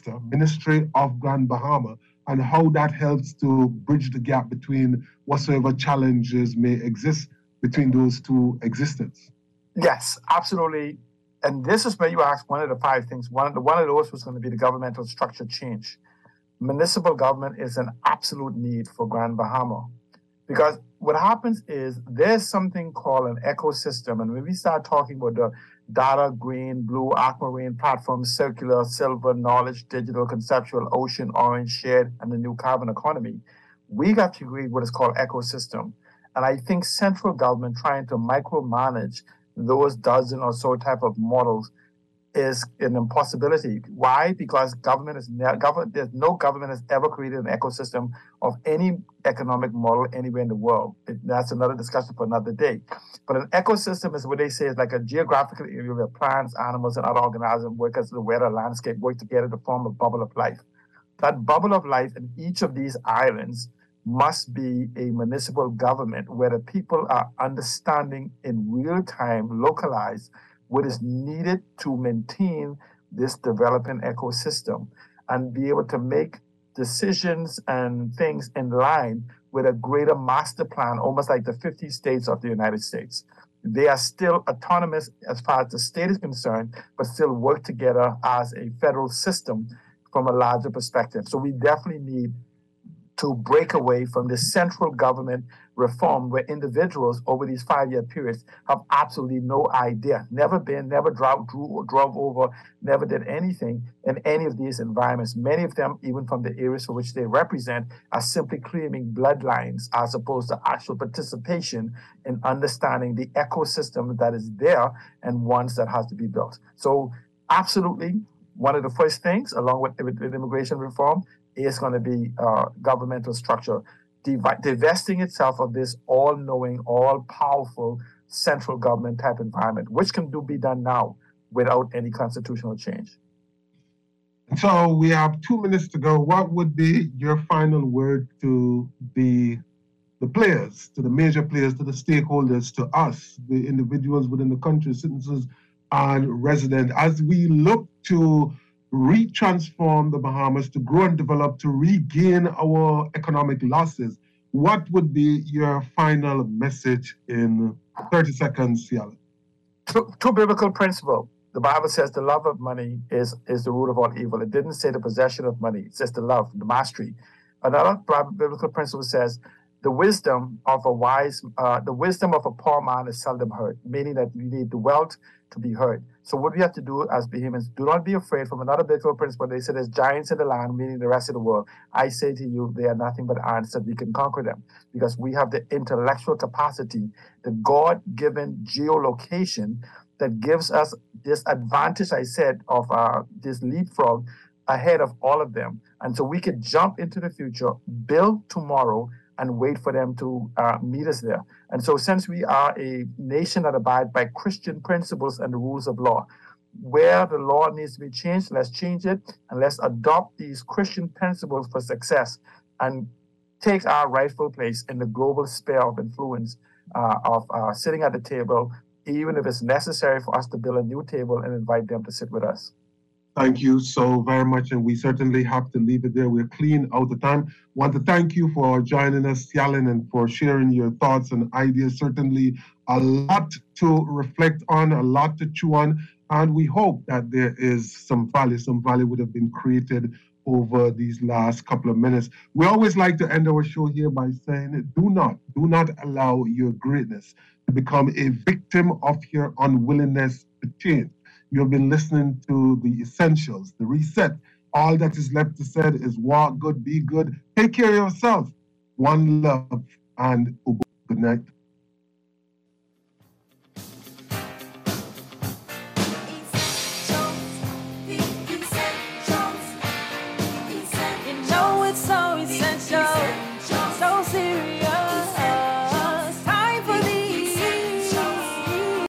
of Grand Bahama, and how that helps to bridge the gap between whatsoever challenges may exist between those two existences. Yes, absolutely. And this is where you asked one of the 5 things. One of those was going to be the governmental structure change. Municipal government is an absolute need for Grand Bahama, because what happens is there's something called an ecosystem. And when we start talking about the data, green, blue, aquamarine, platform, circular, silver, knowledge, digital, conceptual, ocean, orange, shared, and the new carbon economy, we got to create what is called ecosystem. And I think central government trying to micromanage those dozen or so type of models is an impossibility. Why? Because there's no government has ever created an ecosystem of any economic model anywhere in the world. That's another discussion for another day. But an ecosystem is what they say is like a geographical area where plants, animals, and other organisms work as the weather landscape work together to form a bubble of life. That bubble of life in each of these islands must be a municipal government where the people are understanding in real time, localized, what is needed to maintain this developing ecosystem and be able to make decisions and things in line with a greater master plan, almost like the 50 states of the United States. They are still autonomous as far as the state is concerned, but still work together as a federal system from a larger perspective. So we definitely need to break away from the central government reform where individuals over these 5-year periods have absolutely no idea, never drove over, never did anything in any of these environments. Many of them, even from the areas for which they represent, are simply claiming bloodlines as opposed to actual participation in understanding the ecosystem that is there and ones that has to be built. So absolutely, one of the first things, along with immigration reform, is going to be governmental structure, divesting itself of this all-knowing, all-powerful central government type environment, which can be done now without any constitutional change. So we have 2 minutes to go. What would be your final word to the players, to the major players, to the stakeholders, to us, the individuals within the country, citizens and residents, as we look to retransform the Bahamas, to grow and develop, to regain our economic losses? What would be your final message in 30 seconds, Cialan? Two biblical principles. The Bible says the love of money is the root of all evil. It didn't say the possession of money. It says the love, the mastery. Another biblical principle says the wisdom of a poor man is seldom heard, meaning that you need the wealth to be heard. So what we have to do as Bahamians, do not be afraid. From another biblical principle, they say there's giants in the land, meaning the rest of the world. I say to you, they are nothing but ants, that we can conquer them because we have the intellectual capacity, the God-given geolocation that gives us this advantage, I said, of this leapfrog ahead of all of them. And so we could jump into the future, build tomorrow, and wait for them to meet us there. And so since we are a nation that abides by Christian principles and the rules of law, where the law needs to be changed, let's change it, and let's adopt these Christian principles for success and take our rightful place in the global sphere of influence of sitting at the table, even if it's necessary for us to build a new table and invite them to sit with us. Thank you so very much, and we certainly have to leave it there. We're clean out of time. Want to thank you for joining us, Cialan, and for sharing your thoughts and ideas. Certainly a lot to reflect on, a lot to chew on, and we hope that there is some value would have been created over these last couple of minutes. We always like to end our show here by saying, do not allow your greatness to become a victim of your unwillingness to change. You have been listening to The Essentials, The Reset. All that is left to say is walk good, be good, take care of yourself. One love, and good night.